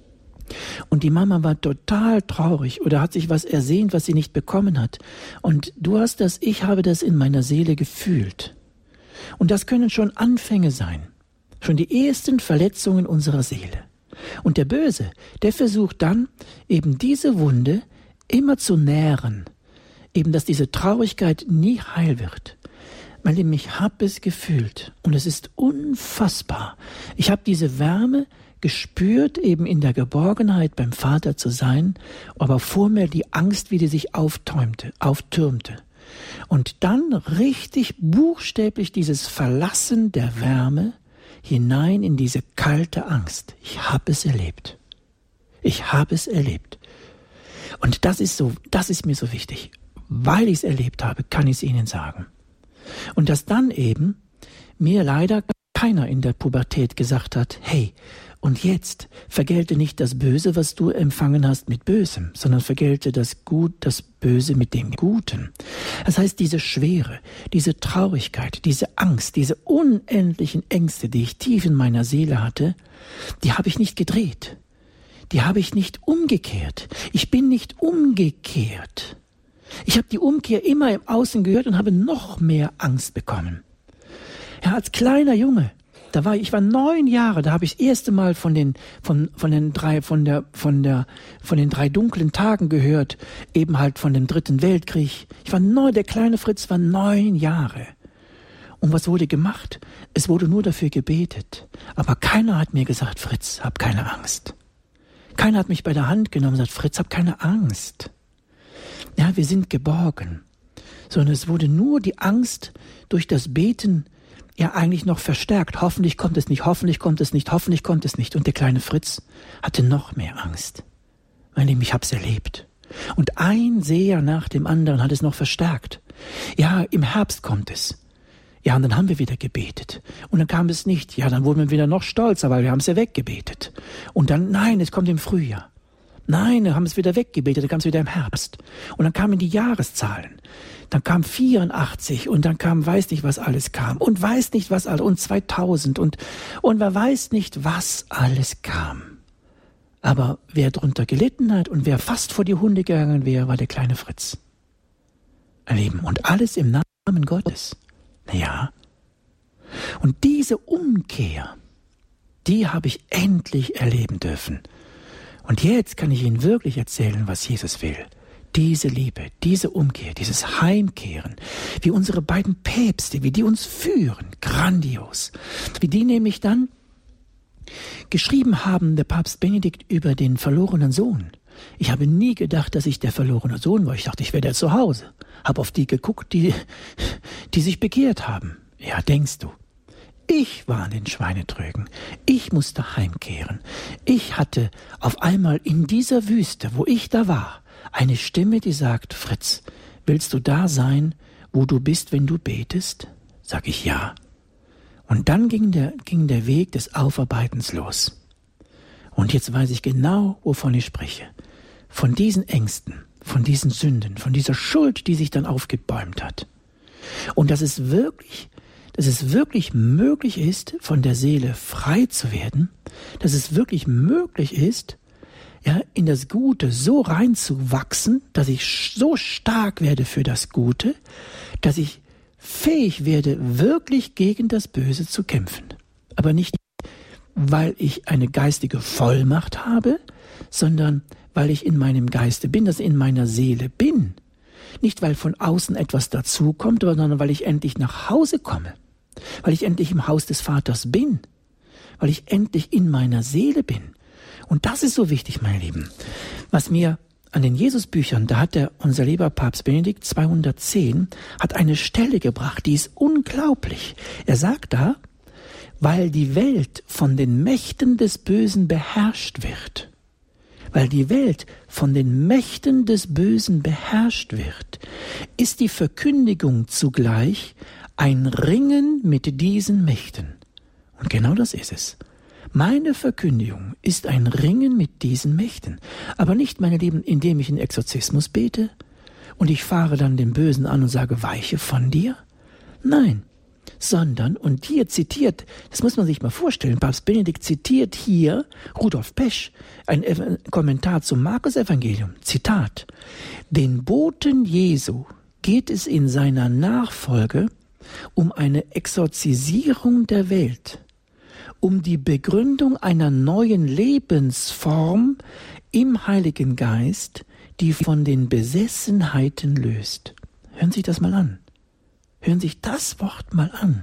Und die Mama war total traurig oder hat sich was ersehnt, was sie nicht bekommen hat. Und du hast das, ich habe das in meiner Seele gefühlt. Und das können schon Anfänge sein. Schon die ersten Verletzungen unserer Seele. Und der Böse, der versucht dann, eben diese Wunde immer zu nähren. Eben, dass diese Traurigkeit nie heil wird. Mein Lieben, ich habe es gefühlt und es ist unfassbar. Ich habe diese Wärme gespürt, eben in der Geborgenheit beim Vater zu sein, aber vor mir die Angst, wie die sich auftürmte, auftürmte. Und dann richtig buchstäblich dieses Verlassen der Wärme hinein in diese kalte Angst. Ich habe es erlebt. Ich habe es erlebt. Und das ist so, das ist mir so wichtig. Weil ich es erlebt habe, kann ich es Ihnen sagen. Und dass dann eben mir leider keiner in der Pubertät gesagt hat, hey, und jetzt vergelte nicht das Böse, was du empfangen hast, mit Bösem, sondern vergelte das Gut, das Böse mit dem Guten. Das heißt, diese Schwere, diese Traurigkeit, diese Angst, diese unendlichen Ängste, die ich tief in meiner Seele hatte, die habe ich nicht gedreht. Die habe ich nicht umgekehrt. Ich bin nicht umgekehrt. Ich habe die Umkehr immer im Außen gehört und habe noch mehr Angst bekommen. Ja, als kleiner Junge Da war ich, ich war neun Jahre, da habe ich das erste Mal von den, von, von den drei, von der, von der, von den drei dunklen Tagen gehört, eben halt von dem Dritten Weltkrieg. Ich war neun, der kleine Fritz war neun Jahre. Und was wurde gemacht? Es wurde nur dafür gebetet. Aber keiner hat mir gesagt, Fritz, hab keine Angst. Keiner hat mich bei der Hand genommen und gesagt, Fritz, hab keine Angst. Ja, wir sind geborgen. Sondern es wurde nur die Angst durch das Beten ja eigentlich noch verstärkt. Hoffentlich kommt es nicht, hoffentlich kommt es nicht, hoffentlich kommt es nicht. Und der kleine Fritz hatte noch mehr Angst. Mein Lieben, ich hab's erlebt. Und ein Seher nach dem anderen hat es noch verstärkt. Ja, im Herbst kommt es. Ja, und dann haben wir wieder gebetet. Und dann kam es nicht. Ja, dann wurden wir wieder noch stolzer, weil wir haben es ja weggebetet. Und dann, nein, es kommt im Frühjahr. Nein, dann haben wir es wieder weggebetet, dann kam es wieder im Herbst. Und dann kamen die Jahreszahlen. Dann kam vierundachtzig und dann kam weiß nicht, was alles kam. Und weiß nicht, was alles, und zweitausend und, und wer weiß nicht, was alles kam. Aber wer drunter gelitten hat und wer fast vor die Hunde gegangen wäre, war der kleine Fritz. Erleben. Und alles im Namen Gottes. Ja. Und diese Umkehr, die habe ich endlich erleben dürfen. Und jetzt kann ich Ihnen wirklich erzählen, was Jesus will. Diese Liebe, diese Umkehr, dieses Heimkehren, wie unsere beiden Päpste, wie die uns führen, grandios. Wie die nämlich dann geschrieben haben, der Papst Benedikt, über den verlorenen Sohn. Ich habe nie gedacht, dass ich der verlorene Sohn war. Ich dachte, ich wäre der zu Hause. Habe auf die geguckt, die, die sich bekehrt haben. Ja, denkst du. Ich war an den Schweinetrögen. Ich musste heimkehren. Ich hatte auf einmal in dieser Wüste, wo ich da war, eine Stimme, die sagt, Fritz, willst du da sein, wo du bist, wenn du betest? Sag ich ja. Und dann ging der, ging der Weg des Aufarbeitens los. Und jetzt weiß ich genau, wovon ich spreche. Von diesen Ängsten, von diesen Sünden, von dieser Schuld, die sich dann aufgebäumt hat. Und dass es wirklich, dass es wirklich möglich ist, von der Seele frei zu werden, dass es wirklich möglich ist, ja, in das Gute so reinzuwachsen, dass ich so stark werde für das Gute, dass ich fähig werde, wirklich gegen das Böse zu kämpfen. Aber nicht, weil ich eine geistige Vollmacht habe, sondern weil ich in meinem Geiste bin, dass ich in meiner Seele bin. Nicht, weil von außen etwas dazukommt, sondern weil ich endlich nach Hause komme. Weil ich endlich im Haus des Vaters bin. Weil ich endlich in meiner Seele bin. Und das ist so wichtig, meine Lieben. Was mir an den Jesusbüchern, da hat der, unser lieber Papst Benedikt zweihundertzehn, hat eine Stelle gebracht, die ist unglaublich. Er sagt da, weil die Welt von den Mächten des Bösen beherrscht wird, weil die Welt von den Mächten des Bösen beherrscht wird, ist die Verkündigung zugleich ein Ringen mit diesen Mächten. Und genau das ist es. Meine Verkündigung ist ein Ringen mit diesen Mächten. Aber nicht, meine Lieben, indem ich einen Exorzismus bete und ich fahre dann den Bösen an und sage, weiche von dir. Nein, sondern, und hier zitiert, das muss man sich mal vorstellen, Papst Benedikt zitiert hier Rudolf Pesch, ein Ev- Kommentar zum Markus-Evangelium. Zitat: Den Boten Jesu geht es in seiner Nachfolge um eine Exorzisierung der Welt, um die Begründung einer neuen Lebensform im Heiligen Geist, die von den Besessenheiten löst. Hören Sie sich das mal an. Hören Sie sich das Wort mal an.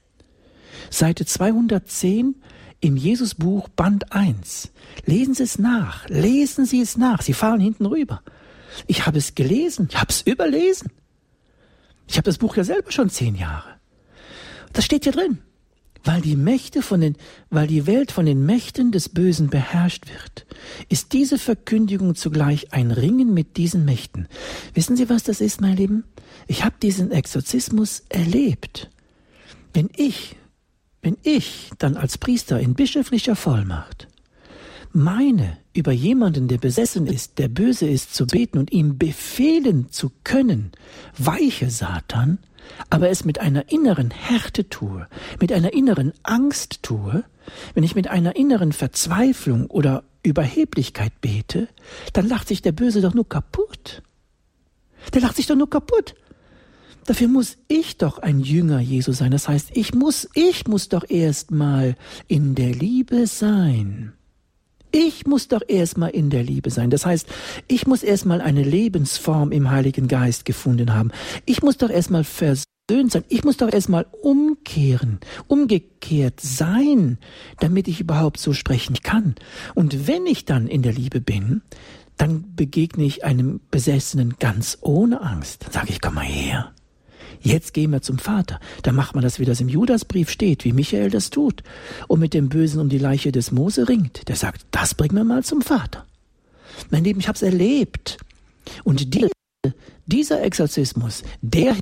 Seite zweihundertzehn im Jesusbuch Band eins. Lesen Sie es nach. Lesen Sie es nach. Sie fahren hinten rüber. Ich habe es gelesen. Ich habe es überlesen. Ich habe das Buch ja selber schon zehn Jahre. Das steht hier drin. Weil die Mächte von den, weil die Welt von den Mächten des Bösen beherrscht wird, ist diese Verkündigung zugleich ein Ringen mit diesen Mächten. Wissen Sie, was das ist, mein Lieben? Ich habe diesen Exorzismus erlebt. Wenn ich, wenn ich dann als Priester in bischöflicher Vollmacht meine, über jemanden, der besessen ist, der böse ist, zu beten und ihm befehlen zu können, weiche Satan, aber es mit einer inneren Härte tue, mit einer inneren Angst tue, wenn ich mit einer inneren Verzweiflung oder Überheblichkeit bete, dann lacht sich der Böse doch nur kaputt. Der lacht sich doch nur kaputt. Dafür muss ich doch ein Jünger Jesu sein. Das heißt, ich muss, ich muss doch erstmal in der Liebe sein. Ich muss doch erstmal in der Liebe sein. Das heißt, ich muss erstmal eine Lebensform im Heiligen Geist gefunden haben. Ich muss doch erstmal versöhnt sein. Ich muss doch erstmal umkehren, umgekehrt sein, damit ich überhaupt so sprechen kann. Und wenn ich dann in der Liebe bin, dann begegne ich einem Besessenen ganz ohne Angst. Dann sage ich, komm mal her. Jetzt gehen wir zum Vater. Da macht man das, wie das im Judasbrief steht, wie Michael das tut und mit dem Bösen um die Leiche des Mose ringt. Der sagt, das bringen wir mal zum Vater. Mein Lieben, ich habe es erlebt. Und die, dieser Exorzismus, der,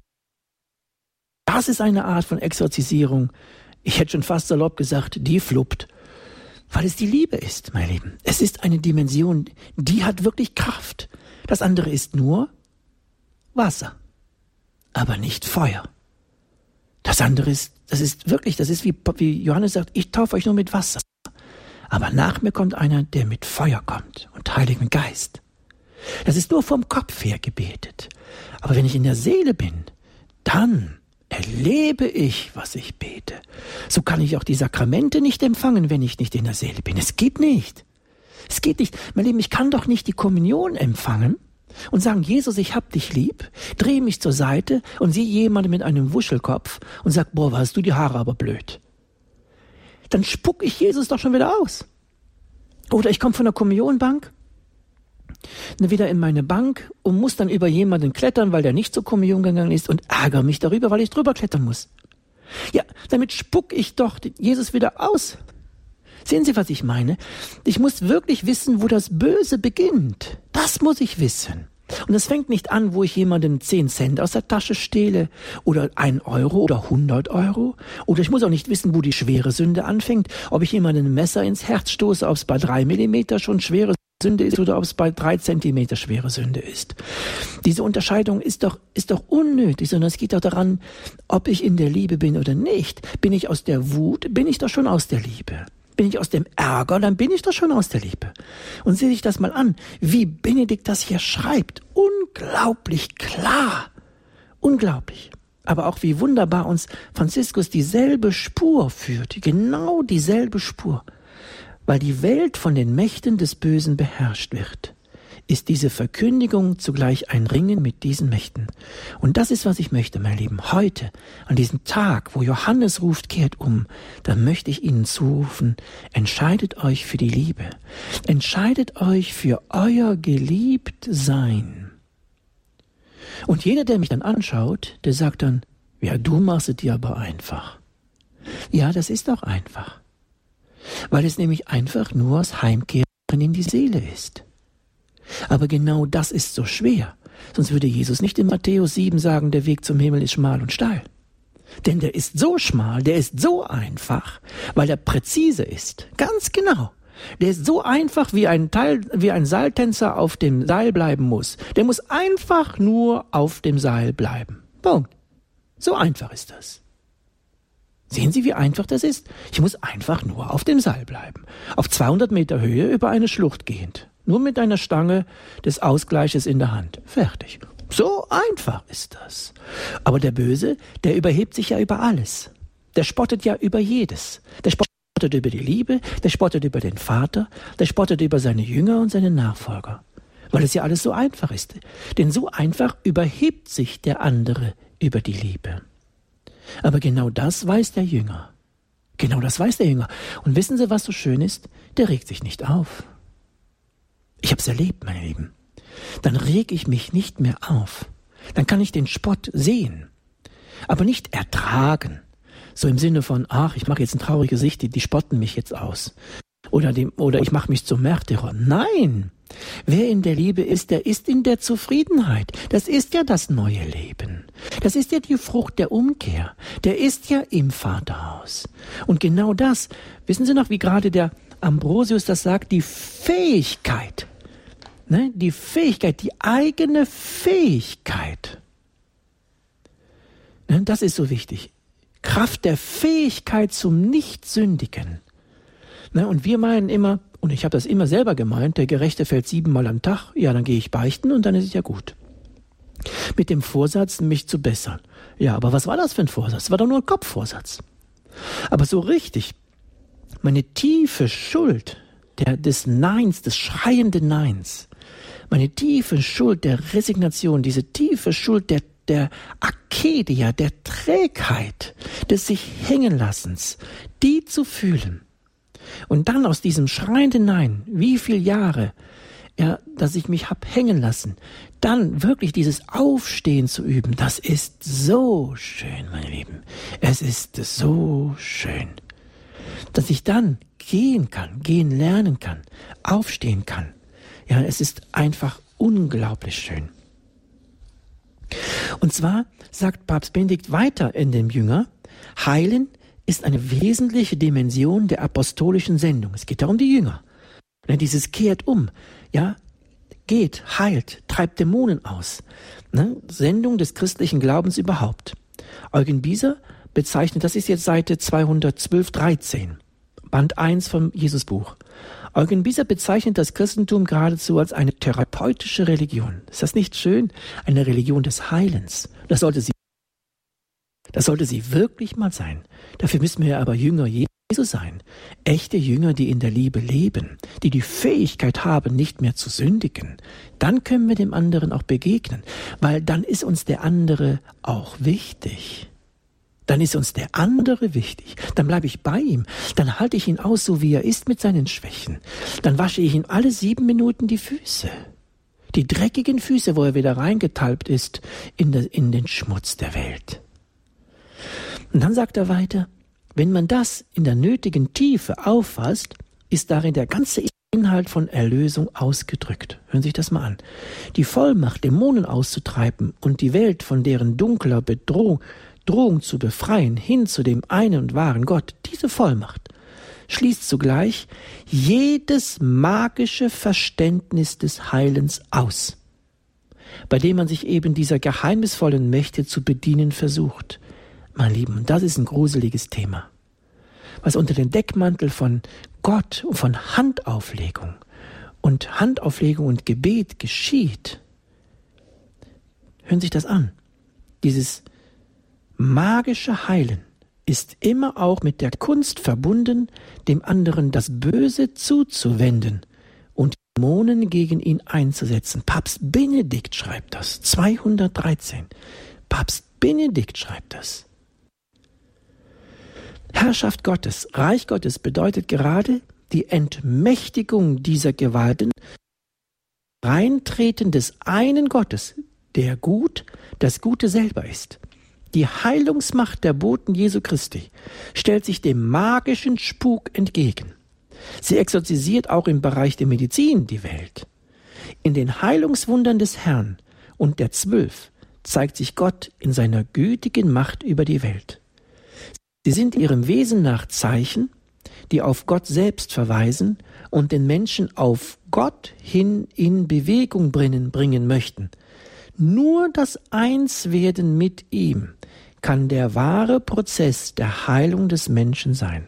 das ist eine Art von Exorzisierung. Ich hätte schon fast salopp gesagt, die fluppt. Weil es die Liebe ist, mein Lieben. Es ist eine Dimension, die hat wirklich Kraft. Das andere ist nur Wasser. Aber nicht Feuer. Das andere ist, das ist wirklich, das ist wie, wie Johannes sagt, ich taufe euch nur mit Wasser. Aber nach mir kommt einer, der mit Feuer kommt und Heiligen Geist. Das ist nur vom Kopf her gebetet. Aber wenn ich in der Seele bin, dann erlebe ich, was ich bete. So kann ich auch die Sakramente nicht empfangen, wenn ich nicht in der Seele bin. Es geht nicht. Es geht nicht. Mein Lieben, ich kann doch nicht die Kommunion empfangen und sagen, Jesus, ich hab dich lieb, drehe mich zur Seite und sehe jemanden mit einem Wuschelkopf und sag, boah, hast du die Haare aber blöd. Dann spuck ich Jesus doch schon wieder aus. Oder ich komme von der Kommunionbank, wieder in meine Bank und muss dann über jemanden klettern, weil der nicht zur Kommunion gegangen ist und ärgere mich darüber, weil ich drüber klettern muss. Ja, damit spuck ich doch Jesus wieder aus. Sehen Sie, was ich meine? Ich muss wirklich wissen, wo das Böse beginnt. Das muss ich wissen. Und es fängt nicht an, wo ich jemanden zehn Cent aus der Tasche stehle oder ein Euro oder hundert Euro. Oder ich muss auch nicht wissen, wo die schwere Sünde anfängt. Ob ich jemanden ein Messer ins Herz stoße, ob es bei drei Millimeter schon schwere Sünde ist oder ob es bei drei Zentimeter schwere Sünde ist. Diese Unterscheidung ist doch, ist doch unnötig, sondern es geht doch daran, ob ich in der Liebe bin oder nicht. Bin ich aus der Wut, bin ich doch schon aus der Liebe. Bin ich aus dem Ärger, dann bin ich doch schon aus der Liebe. Und sehe ich das mal an, wie Benedikt das hier schreibt. Unglaublich klar. Unglaublich. Aber auch wie wunderbar uns Franziskus dieselbe Spur führt. Genau dieselbe Spur. Weil die Welt von den Mächten des Bösen beherrscht wird, ist diese Verkündigung zugleich ein Ringen mit diesen Mächten. Und das ist, was ich möchte, mein Lieben. Heute, an diesem Tag, wo Johannes ruft, kehrt um, da möchte ich Ihnen zurufen, entscheidet euch für die Liebe. Entscheidet euch für euer Geliebtsein. Und jeder, der mich dann anschaut, der sagt dann, ja, du machst es dir aber einfach. Ja, das ist auch einfach. Weil es nämlich einfach nur das Heimkehren in die Seele ist. Aber genau das ist so schwer. Sonst würde Jesus nicht in Matthäus sieben sagen, der Weg zum Himmel ist schmal und steil. Denn der ist so schmal, der ist so einfach, weil er präzise ist. Ganz genau. Der ist so einfach, wie ein Teil, wie ein Seiltänzer auf dem Seil bleiben muss. Der muss einfach nur auf dem Seil bleiben. Punkt. So einfach ist das. Sehen Sie, wie einfach das ist? Ich muss einfach nur auf dem Seil bleiben. Auf zweihundert Meter Höhe über eine Schlucht gehend. Nur mit einer Stange des Ausgleiches in der Hand. Fertig. So einfach ist das. Aber der Böse, der überhebt sich ja über alles. Der spottet ja über jedes. Der spottet über die Liebe, der spottet über den Vater, der spottet über seine Jünger und seine Nachfolger. Weil es ja alles so einfach ist. Denn so einfach überhebt sich der andere über die Liebe. Aber genau das weiß der Jünger. Genau das weiß der Jünger. Und wissen Sie, was so schön ist? Der regt sich nicht auf. Ich habe es erlebt, meine Lieben. Dann reg ich mich nicht mehr auf. Dann kann ich den Spott sehen, aber nicht ertragen. So im Sinne von, ach, ich mache jetzt ein trauriges Gesicht, die, die spotten mich jetzt aus. Oder, dem, oder ich mache mich zum Märtyrer. Nein, wer in der Liebe ist, der ist in der Zufriedenheit. Das ist ja das neue Leben. Das ist ja die Frucht der Umkehr. Der ist ja im Vaterhaus. Und genau das, wissen Sie noch, wie gerade der Ambrosius das sagt, die Fähigkeit, ne, die Fähigkeit, die eigene Fähigkeit, ne, das ist so wichtig. Kraft der Fähigkeit zum Nichtsündigen. Ne, und wir meinen immer, und ich habe das immer selber gemeint, der Gerechte fällt siebenmal am Tag, ja, dann gehe ich beichten und dann ist es ja gut. Mit dem Vorsatz, mich zu bessern. Ja, aber was war das für ein Vorsatz? Das war doch nur ein Kopfvorsatz. Aber so richtig, meine tiefe Schuld der, des Neins, des schreienden Neins, meine tiefe Schuld der Resignation, diese tiefe Schuld der, der Akedia, der Trägheit, des sich hängen Lassens, die zu fühlen. Und dann aus diesem schreienden Nein, wie viele Jahre, ja, dass ich mich hab hängen lassen, dann wirklich dieses Aufstehen zu üben, das ist so schön, meine Lieben. Es ist so schön, dass ich dann gehen kann, gehen lernen kann, aufstehen kann. Ja, es ist einfach unglaublich schön. Und zwar sagt Papst Benedikt weiter in dem Jünger, Heilen ist eine wesentliche Dimension der apostolischen Sendung. Es geht darum die Jünger. Ne, dieses kehrt um, ja, geht, heilt, treibt Dämonen aus. Ne, Sendung des christlichen Glaubens überhaupt. Eugen Bieser bezeichnet, das ist jetzt Seite zweihundertzwölf dreizehn, Band eins vom Jesusbuch. Eugen Bieser bezeichnet das Christentum geradezu als eine therapeutische Religion. Ist das nicht schön? Eine Religion des Heilens. Das sollte sie, das sollte sie wirklich mal sein. Dafür müssen wir aber Jünger Jesu sein. Echte Jünger, die in der Liebe leben, die die Fähigkeit haben, nicht mehr zu sündigen. Dann können wir dem anderen auch begegnen, weil dann ist uns der andere auch wichtig. Dann ist uns der andere wichtig. Dann bleibe ich bei ihm. Dann halte ich ihn aus, so wie er ist, mit seinen Schwächen. Dann wasche ich ihm alle sieben Minuten die Füße. Die dreckigen Füße, wo er wieder reingetalpt ist in, de, in den Schmutz der Welt. Und dann sagt er weiter, wenn man das in der nötigen Tiefe auffasst, ist darin der ganze Inhalt von Erlösung ausgedrückt. Hören Sie sich das mal an. Die Vollmacht, Dämonen auszutreiben und die Welt von deren dunkler Bedrohung Drohung zu befreien, hin zu dem einen und wahren Gott, diese Vollmacht schließt zugleich jedes magische Verständnis des Heilens aus, bei dem man sich eben dieser geheimnisvollen Mächte zu bedienen versucht. Mein Lieben, das ist ein gruseliges Thema. Was unter dem Deckmantel von Gott und von Handauflegung und Handauflegung und Gebet geschieht, hören Sie sich das an. Dieses magische Heilen ist immer auch mit der Kunst verbunden, dem anderen das Böse zuzuwenden und Dämonen gegen ihn einzusetzen. Papst Benedikt schreibt das, zweihundertdreizehn. Papst Benedikt schreibt das. Herrschaft Gottes, Reich Gottes bedeutet gerade die Entmächtigung dieser Gewalten, Reintreten des einen Gottes, der gut, das Gute selber ist. Die Heilungsmacht der Boten Jesu Christi stellt sich dem magischen Spuk entgegen. Sie exorzisiert auch im Bereich der Medizin die Welt. In den Heilungswundern des Herrn und der Zwölf zeigt sich Gott in seiner gütigen Macht über die Welt. Sie sind ihrem Wesen nach Zeichen, die auf Gott selbst verweisen und den Menschen auf Gott hin in Bewegung bringen, bringen möchten. Nur das Einswerden mit ihm kann der wahre Prozess der Heilung des Menschen sein.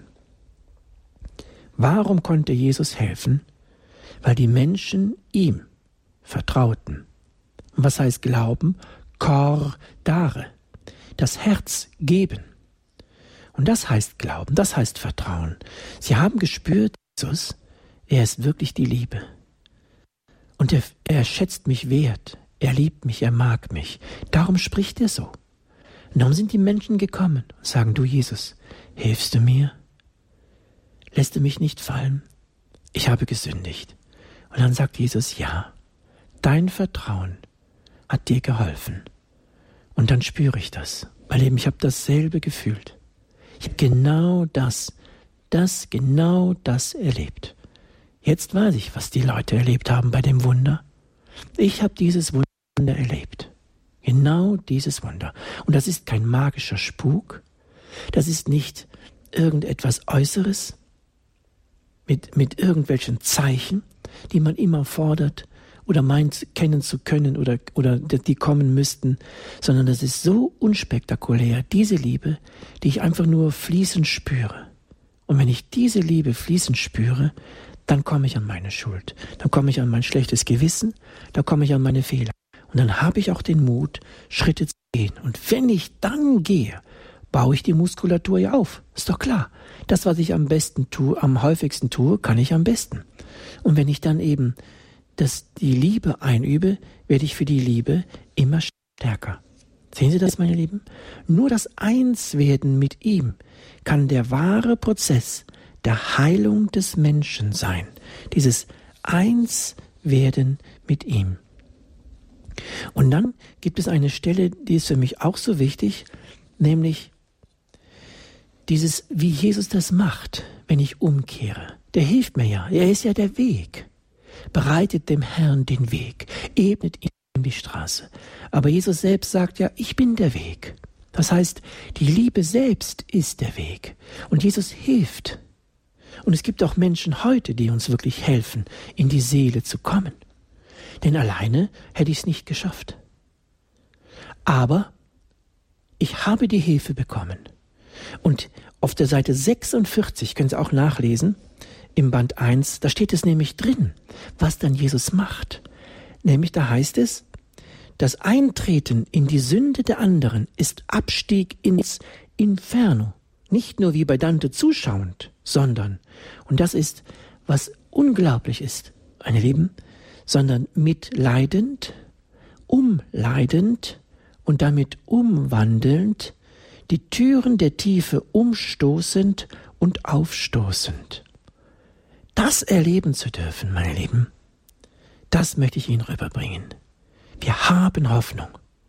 Warum konnte Jesus helfen? Weil die Menschen ihm vertrauten. Und was heißt Glauben? Cor dare, das Herz geben. Und das heißt Glauben, das heißt Vertrauen. Sie haben gespürt, Jesus, er ist wirklich die Liebe. Und er, er schätzt mich wert. Er liebt mich, er mag mich. Darum spricht er so. Und darum sind die Menschen gekommen und sagen, du Jesus, hilfst du mir? Lässt du mich nicht fallen? Ich habe gesündigt. Und dann sagt Jesus, ja, dein Vertrauen hat dir geholfen. Und dann spüre ich das. Mein Leben, ich habe dasselbe gefühlt. Ich habe genau das, das, genau das erlebt. Jetzt weiß ich, was die Leute erlebt haben bei dem Wunder. Ich habe dieses Wunder erlebt. Genau dieses Wunder. Und das ist kein magischer Spuk. Das ist nicht irgendetwas Äußeres mit, mit irgendwelchen Zeichen, die man immer fordert oder meint kennen zu können oder, oder die kommen müssten, sondern das ist so unspektakulär, diese Liebe, die ich einfach nur fließend spüre. Und wenn ich diese Liebe fließend spüre, dann komme ich an meine Schuld, dann komme ich an mein schlechtes Gewissen, dann komme ich an meine Fehler. Und dann habe ich auch den Mut, Schritte zu gehen. Und wenn ich dann gehe, baue ich die Muskulatur ja auf. Ist doch klar. Das, was ich am besten tue, am häufigsten tue, kann ich am besten. Und wenn ich dann eben das, die Liebe einübe, werde ich für die Liebe immer stärker. Sehen Sie das, meine Lieben? Nur das Einswerden mit ihm kann der wahre Prozess der Heilung des Menschen sein. Dieses Einswerden mit ihm. Und dann gibt es eine Stelle, die ist für mich auch so wichtig, nämlich dieses, wie Jesus das macht, wenn ich umkehre. Der hilft mir ja. Er ist ja der Weg. Bereitet dem Herrn den Weg. Ebnet ihm die Straße. Aber Jesus selbst sagt ja, ich bin der Weg. Das heißt, die Liebe selbst ist der Weg. Und Jesus hilft. Und es gibt auch Menschen heute, die uns wirklich helfen, in die Seele zu kommen. Denn alleine hätte ich es nicht geschafft. Aber ich habe die Hilfe bekommen. Und auf der Seite sechsundvierzig, können Sie auch nachlesen, im Band eins, da steht es nämlich drin, was dann Jesus macht. Nämlich da heißt es, das Eintreten in die Sünde der anderen ist Abstieg ins Inferno. Nicht nur wie bei Dante zuschauend, sondern, und das ist, was unglaublich ist, meine Lieben, sondern mitleidend, umleidend und damit umwandelnd, die Türen der Tiefe umstoßend und aufstoßend. Das erleben zu dürfen, meine Lieben, das möchte ich Ihnen rüberbringen. Wir haben Hoffnung.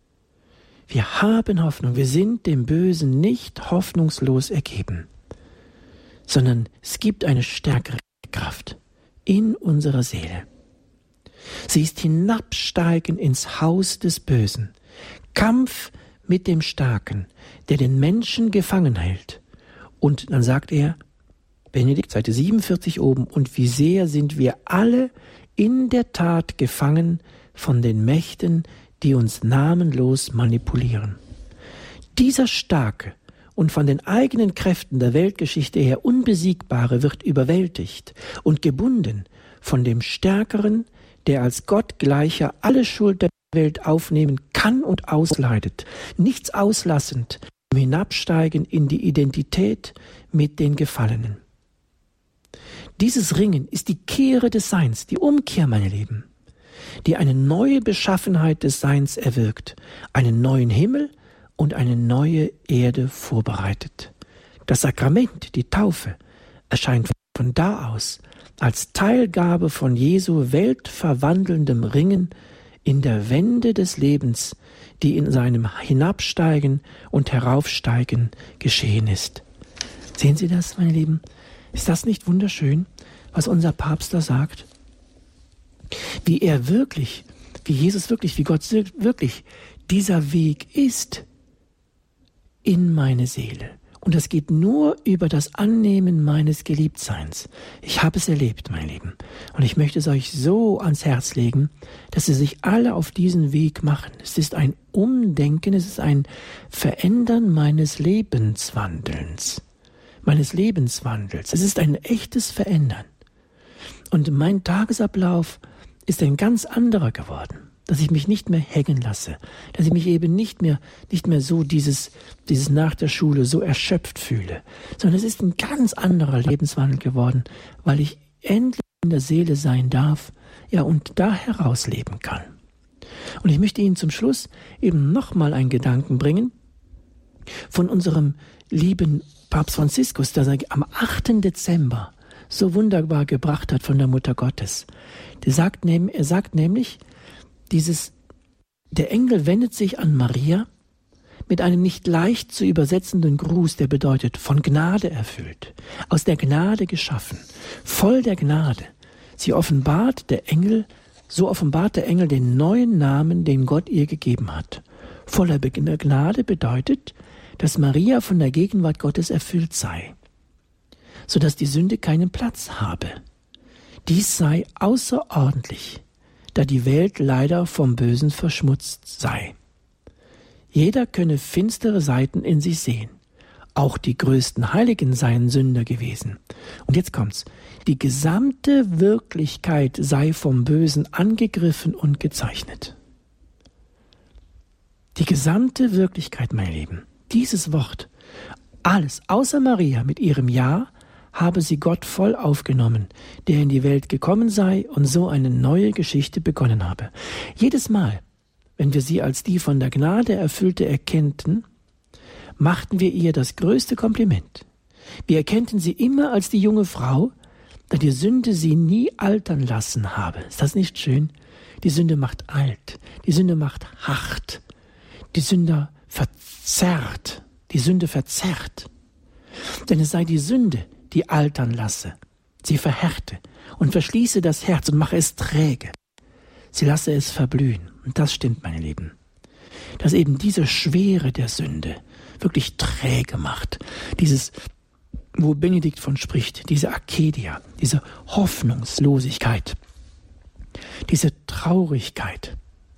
Wir haben Hoffnung. Wir sind dem Bösen nicht hoffnungslos ergeben, sondern es gibt eine stärkere Kraft in unserer Seele. Sie ist hinabsteigen ins Haus des Bösen. Kampf mit dem Starken, der den Menschen gefangen hält. Und dann sagt er, Benedikt, Seite siebenundvierzig oben, und wie sehr sind wir alle in der Tat gefangen von den Mächten, die uns namenlos manipulieren. Dieser starke und von den eigenen Kräften der Weltgeschichte her Unbesiegbare wird überwältigt und gebunden von dem Stärkeren, der als Gottgleicher alle Schuld der Welt aufnehmen kann und ausleidet, nichts auslassend im Hinabsteigen in die Identität mit den Gefallenen. Dieses Ringen ist die Kehre des Seins, die Umkehr, meine Lieben, die eine neue Beschaffenheit des Seins erwirkt, einen neuen Himmel und eine neue Erde vorbereitet. Das Sakrament, die Taufe, erscheint von da aus als Teilgabe von Jesu weltverwandelndem Ringen in der Wende des Lebens, die in seinem Hinabsteigen und Heraufsteigen geschehen ist. Sehen Sie das, meine Lieben? Ist das nicht wunderschön, was unser Papst da sagt? Wie er wirklich, wie Jesus wirklich, wie Gott wirklich dieser Weg ist in meine Seele. Und das geht nur über das Annehmen meines Geliebtseins. Ich habe es erlebt, meine Lieben. Und ich möchte es euch so ans Herz legen, dass Sie sich alle auf diesen Weg machen. Es ist ein Umdenken, es ist ein Verändern meines Lebenswandelns. Meines Lebenswandels. Es ist ein echtes Verändern. Und mein Tagesablauf ist ein ganz anderer geworden. Dass ich mich nicht mehr hängen lasse, dass ich mich eben nicht mehr, nicht mehr so dieses, dieses nach der Schule so erschöpft fühle, sondern es ist ein ganz anderer Lebenswandel geworden, weil ich endlich in der Seele sein darf, ja, und da herausleben kann. Und ich möchte Ihnen zum Schluss eben nochmal einen Gedanken bringen von unserem lieben Papst Franziskus, der am achten Dezember so wunderbar gebracht hat von der Mutter Gottes. Der sagt, er sagt nämlich, Dieses, der Engel wendet sich an Maria mit einem nicht leicht zu übersetzenden Gruß, der bedeutet, von Gnade erfüllt, aus der Gnade geschaffen, voll der Gnade. Sie offenbart der Engel, so offenbart der Engel den neuen Namen, den Gott ihr gegeben hat. Voller Gnade bedeutet, dass Maria von der Gegenwart Gottes erfüllt sei, sodass die Sünde keinen Platz habe. Dies sei außerordentlich, da die Welt leider vom Bösen verschmutzt sei. Jeder könne finstere Seiten in sich sehen. Auch die größten Heiligen seien Sünder gewesen. Und jetzt kommt's. Die gesamte Wirklichkeit sei vom Bösen angegriffen und gezeichnet. Die gesamte Wirklichkeit, mein Lieben, dieses Wort, alles außer Maria mit ihrem Ja, habe sie Gott voll aufgenommen, der in die Welt gekommen sei und so eine neue Geschichte begonnen habe. Jedes Mal, wenn wir sie als die von der Gnade erfüllte erkannten, machten wir ihr das größte Kompliment. Wir erkannten sie immer als die junge Frau, da die Sünde sie nie altern lassen habe. Ist das nicht schön? Die Sünde macht alt, die Sünde macht hart, die Sünde verzerrt, die Sünde verzerrt. Denn es sei die Sünde, die altern lasse, sie verhärte und verschließe das Herz und mache es träge. Sie lasse es verblühen. Und das stimmt, meine Lieben. Dass eben diese Schwere der Sünde wirklich träge macht. Dieses, wo Benedikt von spricht, diese Akedia, diese Hoffnungslosigkeit, diese Traurigkeit.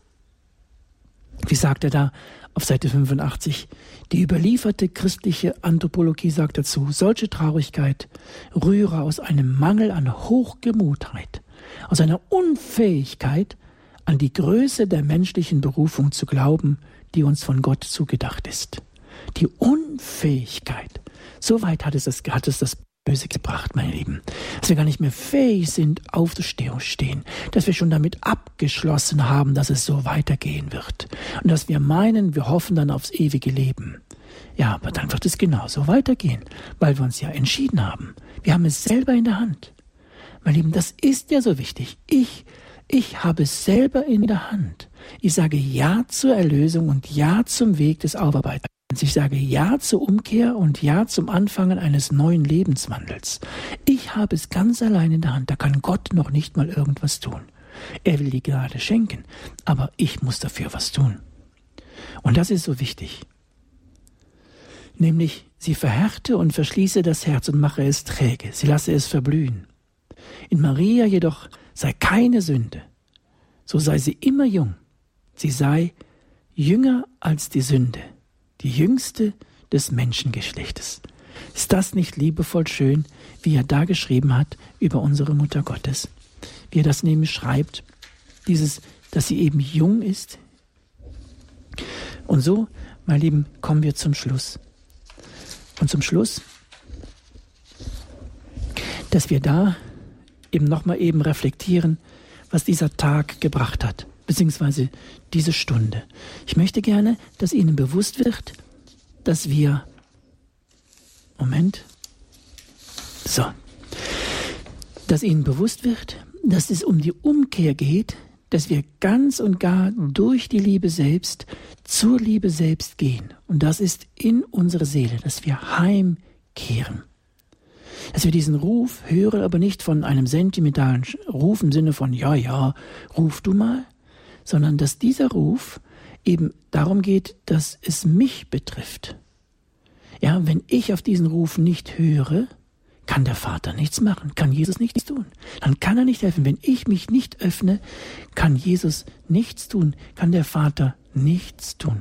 Wie sagt er da auf Seite fünfundachtzig? Die überlieferte christliche Anthropologie sagt dazu, solche Traurigkeit rühre aus einem Mangel an Hochgemutheit, aus einer Unfähigkeit, an die Größe der menschlichen Berufung zu glauben, die uns von Gott zugedacht ist. Die Unfähigkeit. So weit hat es das, hat es das Böse gebracht, meine Lieben, dass wir gar nicht mehr fähig sind, aufzustehen, dass wir schon damit abgeschlossen haben, dass es so weitergehen wird und dass wir meinen, wir hoffen dann aufs ewige Leben. Ja, aber dann wird es genauso weitergehen, weil wir uns ja entschieden haben. Wir haben es selber in der Hand. Meine Lieben, das ist ja so wichtig. Ich, ich habe es selber in der Hand. Ich sage Ja zur Erlösung und Ja zum Weg des Aufarbeitens. Ich sage Ja zur Umkehr und Ja zum Anfangen eines neuen Lebenswandels. Ich habe es ganz allein in der Hand. Da kann Gott noch nicht mal irgendwas tun. Er will die Gnade schenken, aber ich muss dafür was tun. Und das ist so wichtig. Nämlich, sie verhärte und verschließe das Herz und mache es träge. Sie lasse es verblühen. In Maria jedoch sei keine Sünde. So sei sie immer jung. Sie sei jünger als die Sünde. Die jüngste des Menschengeschlechtes. Ist das nicht liebevoll schön, wie er da geschrieben hat über unsere Mutter Gottes? Wie er das nämlich schreibt, dieses, dass sie eben jung ist. Und so, meine Lieben, kommen wir zum Schluss. Und zum Schluss, dass wir da eben nochmal eben reflektieren, was dieser Tag gebracht hat. Beziehungsweise diese Stunde. Ich möchte gerne, dass Ihnen bewusst wird, dass wir, Moment, so, dass Ihnen bewusst wird, dass es um die Umkehr geht, dass wir ganz und gar durch die Liebe selbst zur Liebe selbst gehen. Und das ist in unsere Seele, dass wir heimkehren. Dass wir diesen Ruf hören, aber nicht von einem sentimentalen Ruf im Sinne von, ja, ja, ruf du mal, sondern dass dieser Ruf eben darum geht, dass es mich betrifft. Ja, wenn ich auf diesen Ruf nicht höre, kann der Vater nichts machen, kann Jesus nichts tun. Dann kann er nicht helfen. Wenn ich mich nicht öffne, kann Jesus nichts tun, kann der Vater nichts tun.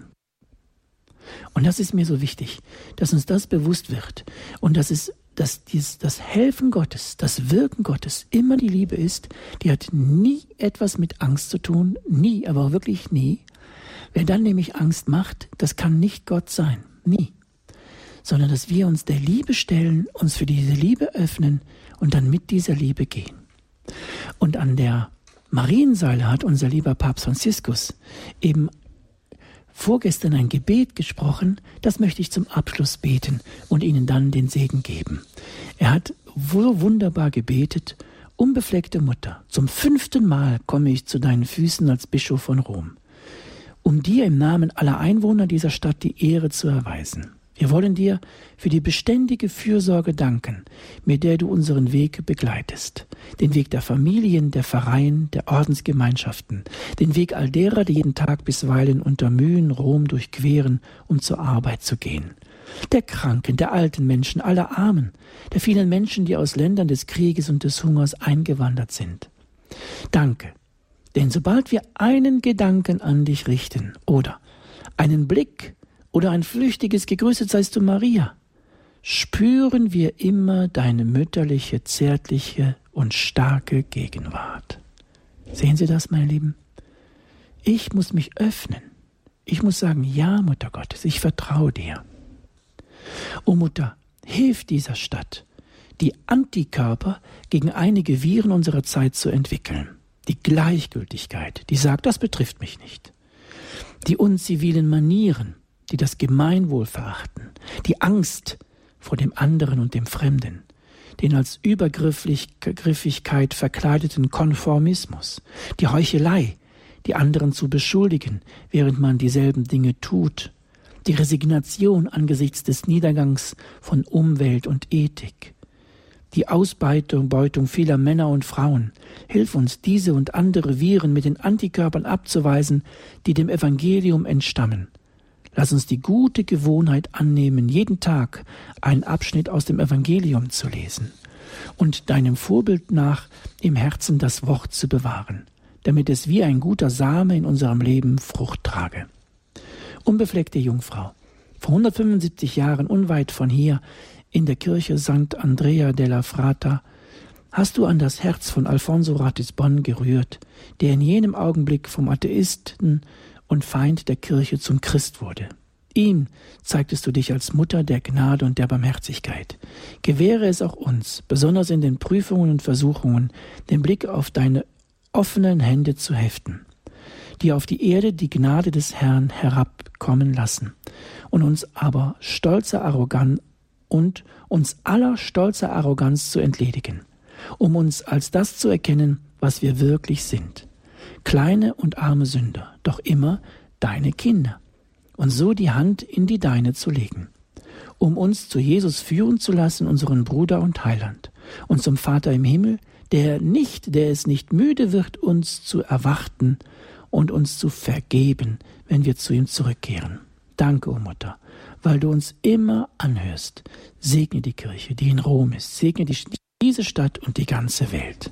Und das ist mir so wichtig, dass uns das bewusst wird und dass es dass dies, das Helfen Gottes, das Wirken Gottes immer die Liebe ist, die hat nie etwas mit Angst zu tun, nie, aber wirklich nie. Wer dann nämlich Angst macht, das kann nicht Gott sein, nie. Sondern dass wir uns der Liebe stellen, uns für diese Liebe öffnen und dann mit dieser Liebe gehen. Und an der Mariensäule hat unser lieber Papst Franziskus eben vorgestern ein Gebet gesprochen, das möchte ich zum Abschluss beten und Ihnen dann den Segen geben. Er hat so wunderbar gebetet, unbefleckte Mutter, zum fünften Mal komme ich zu deinen Füßen als Bischof von Rom, um dir im Namen aller Einwohner dieser Stadt die Ehre zu erweisen. Wir wollen dir für die beständige Fürsorge danken, mit der du unseren Weg begleitest. Den Weg der Familien, der Pfarreien, der Ordensgemeinschaften. Den Weg all derer, die jeden Tag bisweilen unter Mühen Rom durchqueren, um zur Arbeit zu gehen. Der Kranken, der alten Menschen, aller Armen, der vielen Menschen, die aus Ländern des Krieges und des Hungers eingewandert sind. Danke, denn sobald wir einen Gedanken an dich richten oder einen Blick oder ein flüchtiges Gegrüßet seist du Maria, spüren wir immer deine mütterliche, zärtliche und starke Gegenwart. Sehen Sie das, meine Lieben? Ich muss mich öffnen. Ich muss sagen, ja, Mutter Gottes, ich vertraue dir. O Mutter, hilf dieser Stadt, die Antikörper gegen einige Viren unserer Zeit zu entwickeln. Die Gleichgültigkeit, die sagt, das betrifft mich nicht. Die unzivilen Manieren, die das Gemeinwohl verachten. Die Angst vor dem anderen und dem Fremden. Den als Übergriffigkeit verkleideten Konformismus. Die Heuchelei, die anderen zu beschuldigen, während man dieselben Dinge tut. Die Resignation angesichts des Niedergangs von Umwelt und Ethik. Die Ausbeutung Beutung vieler Männer und Frauen. Hilf uns, diese und andere Viren mit den Antikörpern abzuweisen, die dem Evangelium entstammen. Lass uns die gute Gewohnheit annehmen, jeden Tag einen Abschnitt aus dem Evangelium zu lesen und deinem Vorbild nach im Herzen das Wort zu bewahren, damit es wie ein guter Same in unserem Leben Frucht trage. Unbefleckte Jungfrau, vor hundertfünfundsiebzig Jahren unweit von hier, in der Kirche Sankt Andrea della Frata, hast du an das Herz von Alfonso Ratisbon gerührt, der in jenem Augenblick vom Atheisten und Feind der Kirche zum Christ wurde. Ihm zeigtest du dich als Mutter der Gnade und der Barmherzigkeit. Gewähre es auch uns, besonders in den Prüfungen und Versuchungen, den Blick auf deine offenen Hände zu heften, die auf die Erde die Gnade des Herrn herabkommen lassen und uns aber stolzer Arroganz und uns aller stolzer Arroganz zu entledigen, um uns als das zu erkennen, was wir wirklich sind. Kleine und arme Sünder, doch immer deine Kinder, und so die Hand in die deine zu legen, um uns zu Jesus führen zu lassen, unseren Bruder und Heiland, und zum Vater im Himmel, der nicht, der es nicht müde wird, uns zu erwarten und uns zu vergeben, wenn wir zu ihm zurückkehren. Danke, o Mutter, weil du uns immer anhörst. Segne die Kirche, die in Rom ist. Segne die, diese Stadt und die ganze Welt.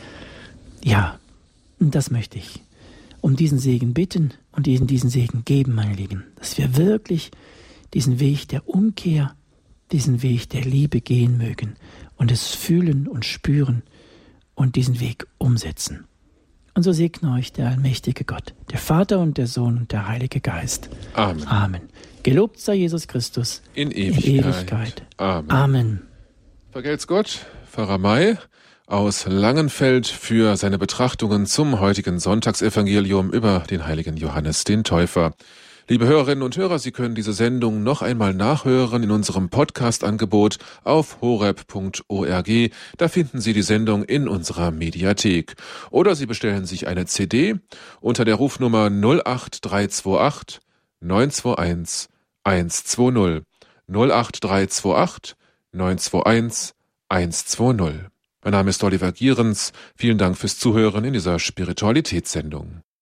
Ja, das möchte ich um diesen Segen bitten und diesen, diesen Segen geben, meine Lieben, dass wir wirklich diesen Weg der Umkehr, diesen Weg der Liebe gehen mögen und es fühlen und spüren und diesen Weg umsetzen. Und so segne euch der allmächtige Gott, der Vater und der Sohn und der Heilige Geist. Amen. Amen. Gelobt sei Jesus Christus in Ewigkeit. In Ewigkeit. Amen. Amen. Vergelt's Gott, Pfarrer May aus Langenfeld für seine Betrachtungen zum heutigen Sonntagsevangelium über den heiligen Johannes den Täufer. Liebe Hörerinnen und Hörer, Sie können diese Sendung noch einmal nachhören in unserem Podcast-Angebot auf horeb punkt org. Da finden Sie die Sendung in unserer Mediathek. Oder Sie bestellen sich eine C D unter der Rufnummer null acht drei zwei acht neun zwei eins eins zwei null. null acht drei zwei acht neun zwei eins eins zwei null. Mein Name ist Oliver Gierens. Vielen Dank fürs Zuhören in dieser Spiritualitätssendung.